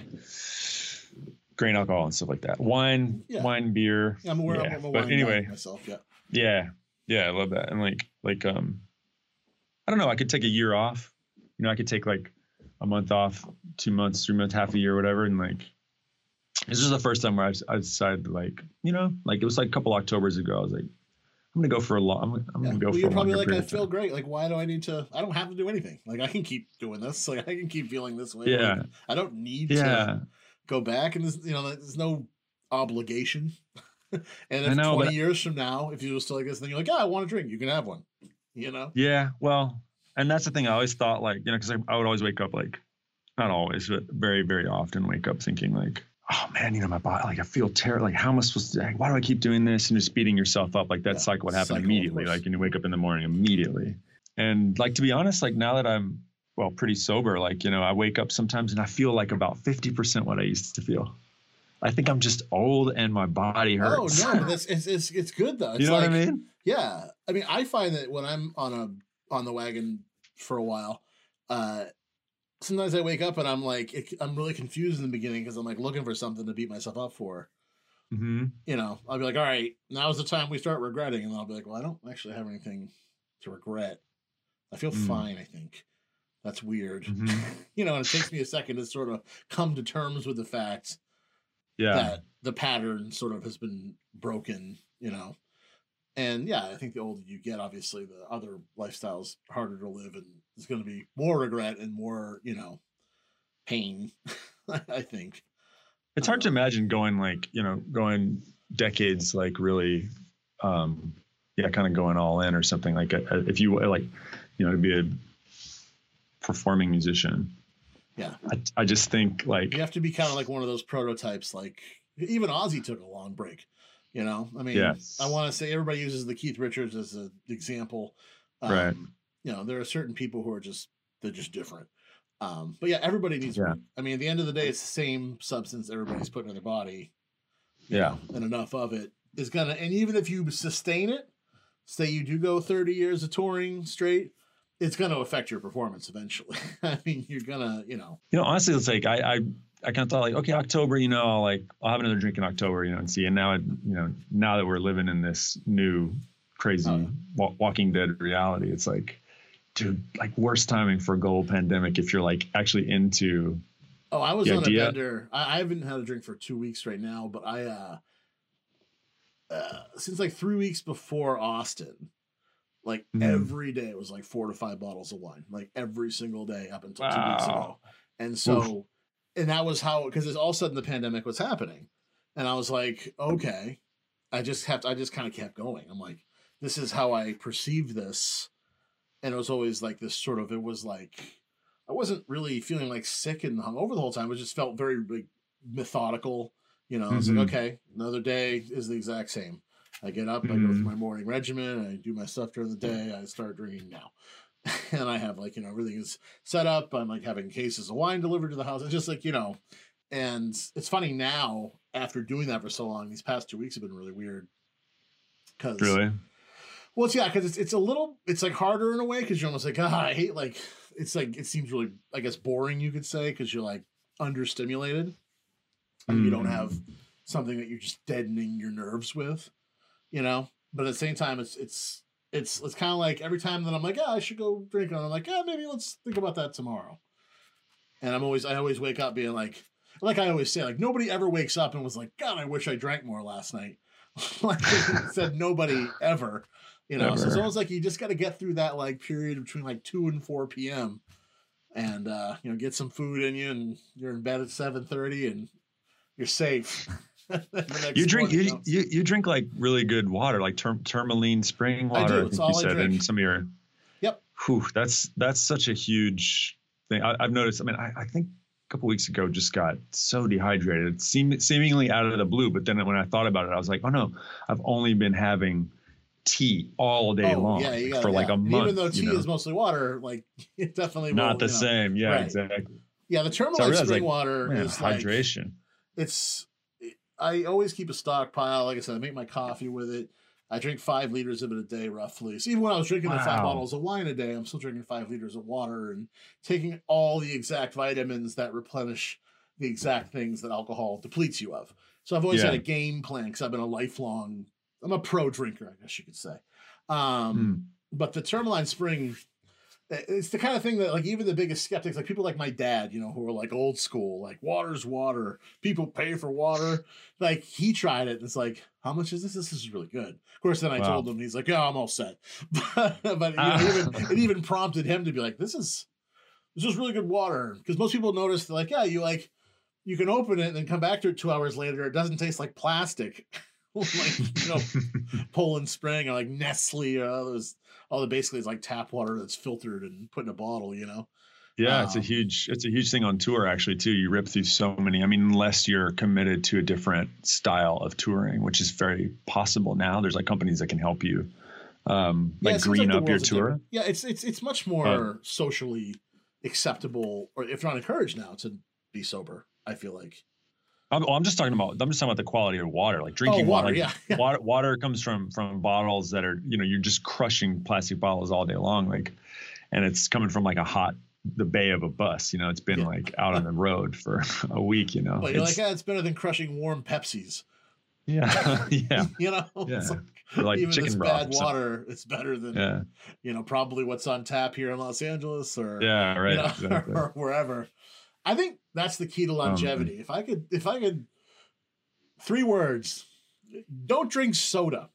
grain alcohol and stuff like that. Wine, beer. Yeah, I'm aware. I'm a but wine anyway, guy myself. Yeah. I love that. And like, I don't know, I could take a year off, I could take like a month off, 2 months, 3 months, half a year, whatever. And like, this is the first time where I decided like, like it was like a couple Octobers ago. I was like, I'm going to go for a long, I'm going to go for a you're probably longer like, I period feel great. Like, why do I need to, I don't have to do anything. Like I can keep doing this. Like I can keep feeling this way. Yeah. Like, I don't need to go back, and there's no obligation. And if 20 years from now, if you were still like this, then you're like, I want to drink, you can have one, Yeah. Well, and that's the thing. I always thought like, cause I would always wake up like, not always, but very, very often wake up thinking like, oh man, my body, like I feel terrible. Like how am I supposed to, why do I keep doing this? And just beating yourself up. Like that's like what happened immediately. Like, and you wake up in the morning immediately. And like, to be honest, like now that I'm, pretty sober, like, I wake up sometimes and I feel like about 50% what I used to feel. I think I'm just old and my body hurts. Oh no, it's good though. It's you know what I mean? Yeah. I mean, I find that when I'm on the wagon for a while, sometimes I wake up and I'm like, I'm really confused in the beginning because I'm like looking for something to beat myself up for. Mm-hmm. I'll be like, all right, now's the time we start regretting. And I'll be like, well, I don't actually have anything to regret. I feel fine, I think. That's weird. Mm-hmm. And it takes me a second to sort of come to terms with the fact that the pattern sort of has been broken, And I think the older you get, obviously the other lifestyle's harder to live, and there's going to be more regret and more, pain, I think. It's hard to imagine going like, going decades, like really, kind of going all in or something like if you like, to be a performing musician. Yeah. I just think like you have to be kind of like one of those prototypes. Like even Ozzy took a long break, I mean, I want to say everybody uses the Keith Richards as an example. Right. There are certain people who are they're just different. But yeah, everybody needs work. I mean, at the end of the day, it's the same substance everybody's putting in their body. Yeah. And enough of it is and even if you sustain it, say you do go 30 years of touring straight, it's going to affect your performance eventually. I mean, you're going to, honestly, it's like, I kind of thought like, okay, October, I'll have another drink in October, and see. And now, now that we're living in this new crazy Walking Dead reality, it's like, dude, like worst timing for a global pandemic if you're like actually into. Oh, I was on a bender. I haven't had a drink for 2 weeks right now, but since like 3 weeks before Austin, like every day it was like 4 to 5 bottles of wine, like every single day up until 2 weeks ago. And so, and that was how, because all of a sudden the pandemic was happening. And I was like, okay, I just kind of kept going. I'm like, this is how I perceived this. And it was always like this sort of, it was like, I wasn't really feeling like sick and hungover the whole time. It just felt very like methodical. You know, it's like, okay, another day is the exact same. I get up, I go through my morning regimen, I do my stuff during the day, I start drinking now. And I have like, you know, everything is set up. I'm like having cases of wine delivered to the house. It's just like, you know, and it's funny now after doing that for so long, these past 2 weeks have been really weird. Really? Well, because it's a little, it's like harder in a way because you're almost like, I hate like, it's like, it seems really, I guess, boring, you could say, because you're like understimulated and you don't have something that you're just deadening your nerves with, you know? But at the same time, it's kind of like every time that I'm like, I should go drink, and I'm like, maybe let's think about that tomorrow. And I always wake up being like I always say, like, nobody ever wakes up and was like, God, I wish I drank more last night. Like said nobody ever, you know. So it's almost like you just got to get through that like period between like 2 and 4 p.m. and you know, get some food in you, and you're in bed at 7:30 and you're safe. You drink like really good water, like Tourmaline spring water. I do. It's all I drink. In some of your. Yep. Whew, that's such a huge thing. I've noticed. I mean, I think a couple weeks ago just got so dehydrated, seemingly out of the blue. But then when I thought about it, I was like, oh no, I've only been having tea all day long for like a month. Even though tea is mostly water, like it definitely not the same. Yeah, right. Exactly. Yeah, the Tourmaline spring water is hydration. I always keep a stockpile. Like I said, I make my coffee with it. I drink 5 liters of it a day, roughly. So even when I was drinking the 5 bottles of wine a day, I'm still drinking 5 liters of water and taking all the exact vitamins that replenish the exact things that alcohol depletes you of. So I've always had a game plan because I've been I'm a pro drinker, I guess you could say. But the Tourmaline Spring, it's the kind of thing that like even the biggest skeptics, like people like my dad, you know, who are like old school, like water's water, people pay for water. Like he tried it and it's like, how much is this? This is really good. Of course, then I told him, he's like, yeah, I'm all set. but you know, it even prompted him to be like, this is really good water. Because most people notice like, you can open it and then come back to it 2 hours later. It doesn't taste like plastic. Like, you know, Poland Spring or like Nestle or all the basically it's like tap water that's filtered and put in a bottle, you know? Yeah, it's a huge thing on tour actually too. You rip through so many. I mean, unless you're committed to a different style of touring, which is very possible now. There's like companies that can help you like green up your tour. Yeah, it's much more socially acceptable, or if not encouraged now, to be sober, I feel like. I'm just talking about the quality of water, like drinking water. Yeah. Water comes from bottles that are, you know, you're just crushing plastic bottles all day long. Like, and it's coming from like the bay of a bus, you know, it's been like out on the road for a week, you know. Well, you're it's better than crushing warm Pepsis. Yeah. Yeah. You know, it's like even chicken this bad water, it's better than, you know, probably what's on tap here in Los Angeles or, exactly. or wherever. I think that's the key to longevity. If I could 3 words, don't drink soda.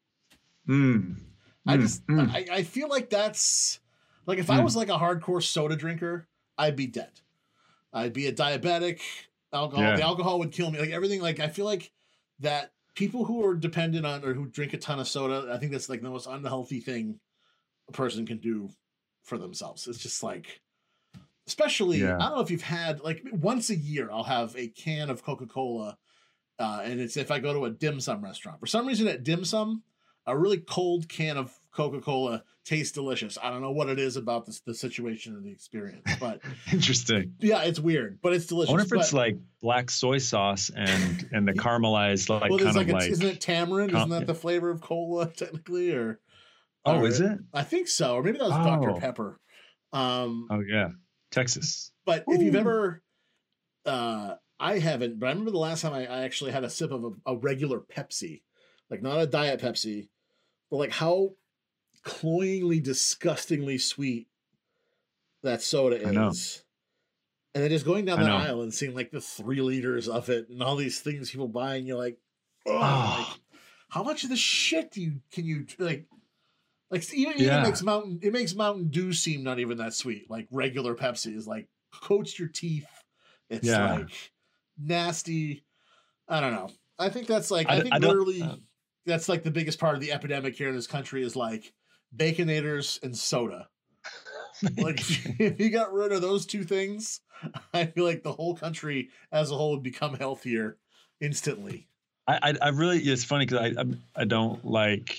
I feel like that's like, if I was like a hardcore soda drinker, I'd be dead. I'd be a diabetic. The alcohol would kill me. Like everything. Like, I feel like that people who are dependent on, or who drink a ton of soda, I think that's like the most unhealthy thing a person can do for themselves. It's just like, especially, I don't know if you've had, like, once a year, I'll have a can of Coca-Cola. And it's if I go to a dim sum restaurant. For some reason at dim sum, a really cold can of Coca-Cola tastes delicious. I don't know what it is about the situation or the experience, but interesting. Yeah, it's weird, but it's delicious. I wonder if it's like black soy sauce and the caramelized isn't it tamarind? Isn't that the flavor of cola technically? Or is it? I think so. Or maybe that was Dr. Pepper. Texas. But if you've ever, I haven't, but I remember the last time I actually had a sip of a regular Pepsi, like not a Diet Pepsi, but like how cloyingly, disgustingly sweet that soda is. I know. And then just going down I that know. aisle and seeing like the 3 liters of it and all these things people buy, and you're like, oh, Oh. like, how much of this shit can you like even Yeah. it makes Mountain Dew seem not even that sweet. Like regular Pepsi is like coats your teeth. It's Yeah. like nasty. I don't know. I think that's like I don't- literally that's like the biggest part of the epidemic here in this country is like Baconators and soda. Like if you got rid of those 2 things, I feel like the whole country as a whole would become healthier instantly. I really, it's funny because I don't like,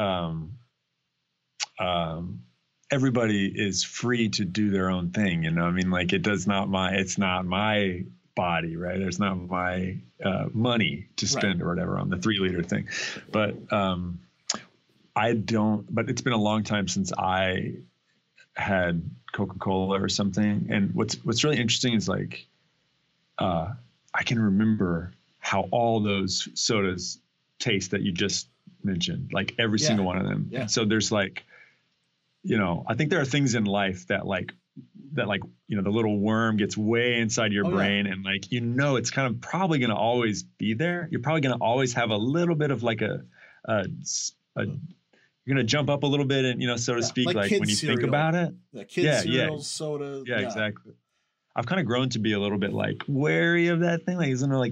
everybody is free to do their own thing. You know, I mean, like it's not my body, right? It's not my money to spend or whatever on the 3 liter thing. But but it's been a long time since I had Coca-Cola or something. And what's really interesting is like, I can remember how all those sodas taste that you just mentioned, like every single one of them. Yeah. So there's like, you know, I think there are things in life that you know, the little worm gets way inside your brain and like, you know, it's kind of probably going to always be there. You're probably going to always have a little bit of like you're going to jump up a little bit and, you know, so to speak, like when you think about it. Kids cereals, soda. Yeah, exactly. I've kind of grown to be a little bit like wary of that thing. Like, isn't it like,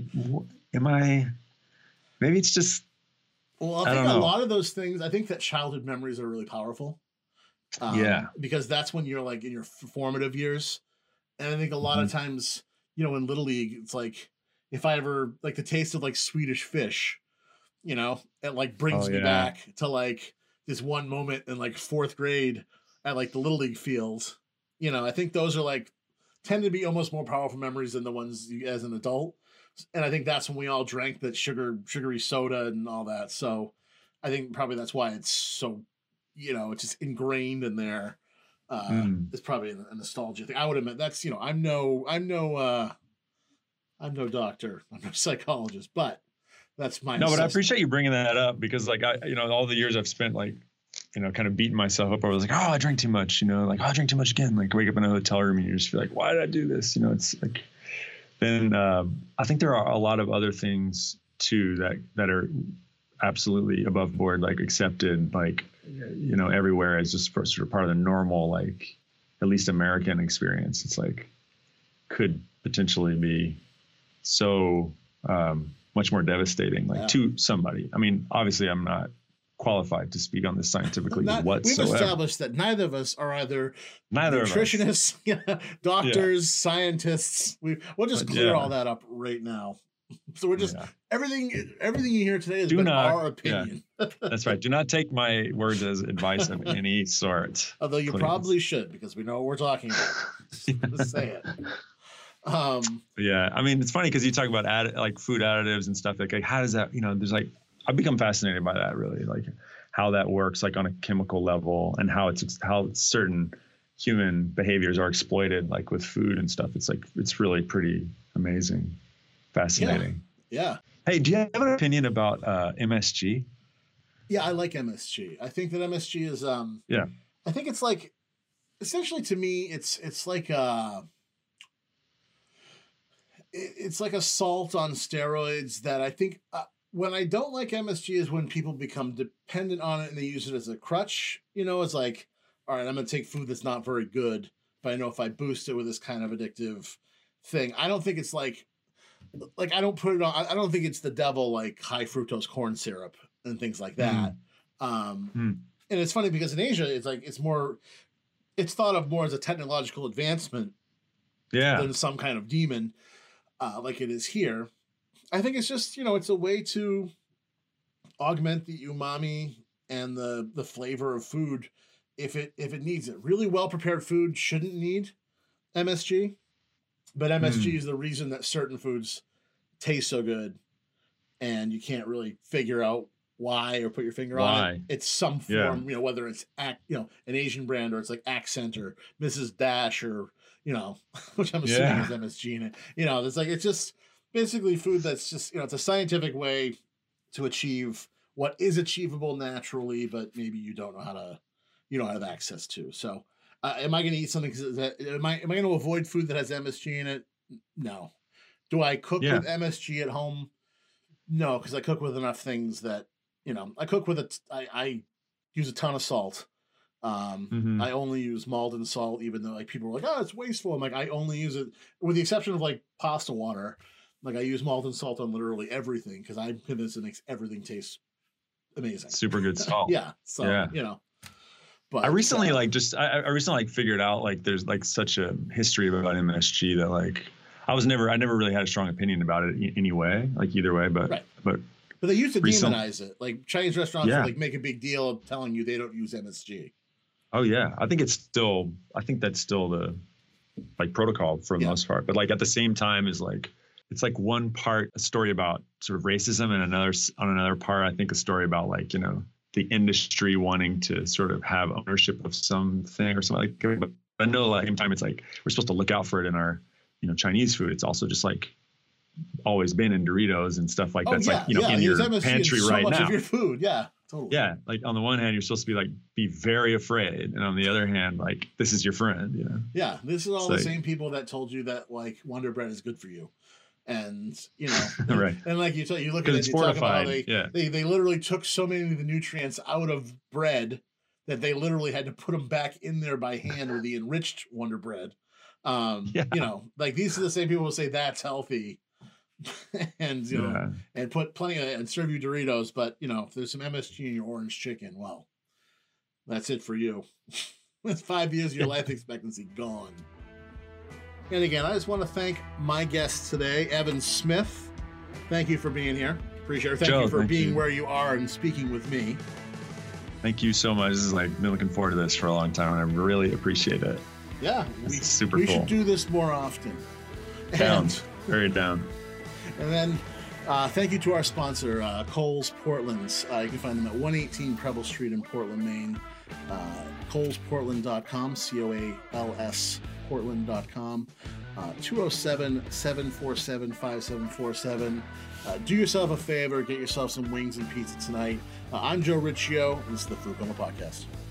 maybe it's just, well, I think a lot of those things, I think that childhood memories are really powerful. Because that's when you're like in your formative years. And I think a lot of times, you know, in Little League, it's like, if I ever like the taste of like Swedish fish, you know, it like brings me back to like this one moment in like 4th grade at like the Little League field. You know, I think those are like, tend to be almost more powerful memories than the ones you as an adult. And I think that's when we all drank that sugary soda and all that. So I think probably that's why it's so, you know, it's just ingrained in there. It's probably a nostalgia thing. I would admit that's, you know, I'm no doctor, I'm no psychologist, but that's my but I appreciate you bringing that up because like you know, all the years I've spent like, you know, kind of beating myself up. I was like, oh, I drank too much, you know, like, oh, I drank too much again. Like wake up in a hotel room and you just feel like, why did I do this? You know, it's like, then I think there are a lot of other things too that are absolutely above board, like accepted, like, you know, everywhere as just sort of part of the normal, like at least American experience. It's like, could potentially be so much more devastating, like to somebody. I mean, obviously I'm not qualified to speak on this scientifically whatsoever. We've established that neither of us are either nutritionists, doctors, scientists. We'll just clear all that up right now. So we're just everything you hear today is our opinion. Yeah. That's right. Do not take my words as advice of any sort. Although you probably should, because we know what we're talking about. Just say it. Yeah, I mean, it's funny because you talk about like food additives and stuff. Like how does that? You know, there's like I've become fascinated by that, really, like how that works, like on a chemical level, and how certain human behaviors are exploited, like with food and stuff. It's like it's really pretty amazing, fascinating. Yeah. Hey, do you have an opinion about MSG? Yeah, I like MSG. I think that MSG is I think it's like essentially to me it's like it's like a salt on steroids that I think when I don't like MSG is when people become dependent on it and they use it as a crutch. You know, it's like, all right, I'm going to take food that's not very good, but I know if I boost it with this kind of addictive thing, I don't think it's like I don't put it on. I don't think it's the devil like high fructose corn syrup and things like that. And it's funny because in Asia, it's like it's thought of more as a technological advancement than some kind of demon like it is here. I think it's just, you know, it's a way to augment the umami and the flavor of food if it needs it. Really well prepared food shouldn't need MSG, but MSG is the reason that certain foods taste so good, and you can't really figure out why or put your finger on it. It's some form, you know, whether it's an Asian brand or it's like Accent or Mrs. Dash or, you know, which I'm assuming is MSG in it. You know, it's just basically food that's just, you know, it's a scientific way to achieve what is achievable naturally, but maybe you don't know how to you don't have access to. So am I going to eat something am I going to avoid food that has MSG in it? No. Do I cook with MSG at home? No, because I cook with enough things that, I cook with I use a ton of salt. I only use Maldon salt, even though like people are like, oh, it's wasteful. I'm like, I only use it with the exception of like pasta water. Like I use Maldon salt on literally everything because I'm convinced it makes everything taste amazing. Super good salt. Yeah. So, but I recently I recently figured out like there's like such a history about MSG that like I never really had a strong opinion about it anyway, like either way, but they used to demonize it. Like Chinese restaurants would like make a big deal of telling you they don't use MSG. Oh yeah. I think that's still the like protocol for the most part. But like at the same time is like, it's like one part a story about sort of racism and another part, I think a story about like, the industry wanting to sort of have ownership of something or something like, but I know like at the same time it's like, we're supposed to look out for it in our, Chinese food. It's also just like always been in Doritos and stuff like that's like, in your pantry so right much now. Of your food. Yeah, totally. Yeah. Like on the one hand, you're supposed to be very afraid. And on the other hand, like this is your friend, Yeah. This is all the same people that told you that like Wonder Bread is good for you. And, right. And like you look at it, you talk about they literally took so many of the nutrients out of bread that they literally had to put them back in there by hand with the enriched Wonder Bread. Like these are the same people who say that's healthy and and put plenty of and serve you Doritos, but if there's some MSG in your orange chicken, well, that's it for you. That's 5 years of your life expectancy gone. And again, I just want to thank my guest today, Evan Smith. Thank you for being here. Appreciate it. Thank you for being where you are and speaking with me. Thank you so much. This is like been looking forward to this for a long time, and I really appreciate it. Yeah, super cool. We should do this more often. Down. Very down. And then thank you to our sponsor, Kohl's Portland's. You can find them at 118 Preble Street in Portland, Maine. KohlsPortland.com, COALS Portland.com. 207-747-5747. Do yourself a favor, get yourself some wings and pizza tonight. I'm Joe Riccio, and this is the Food Coma Podcast.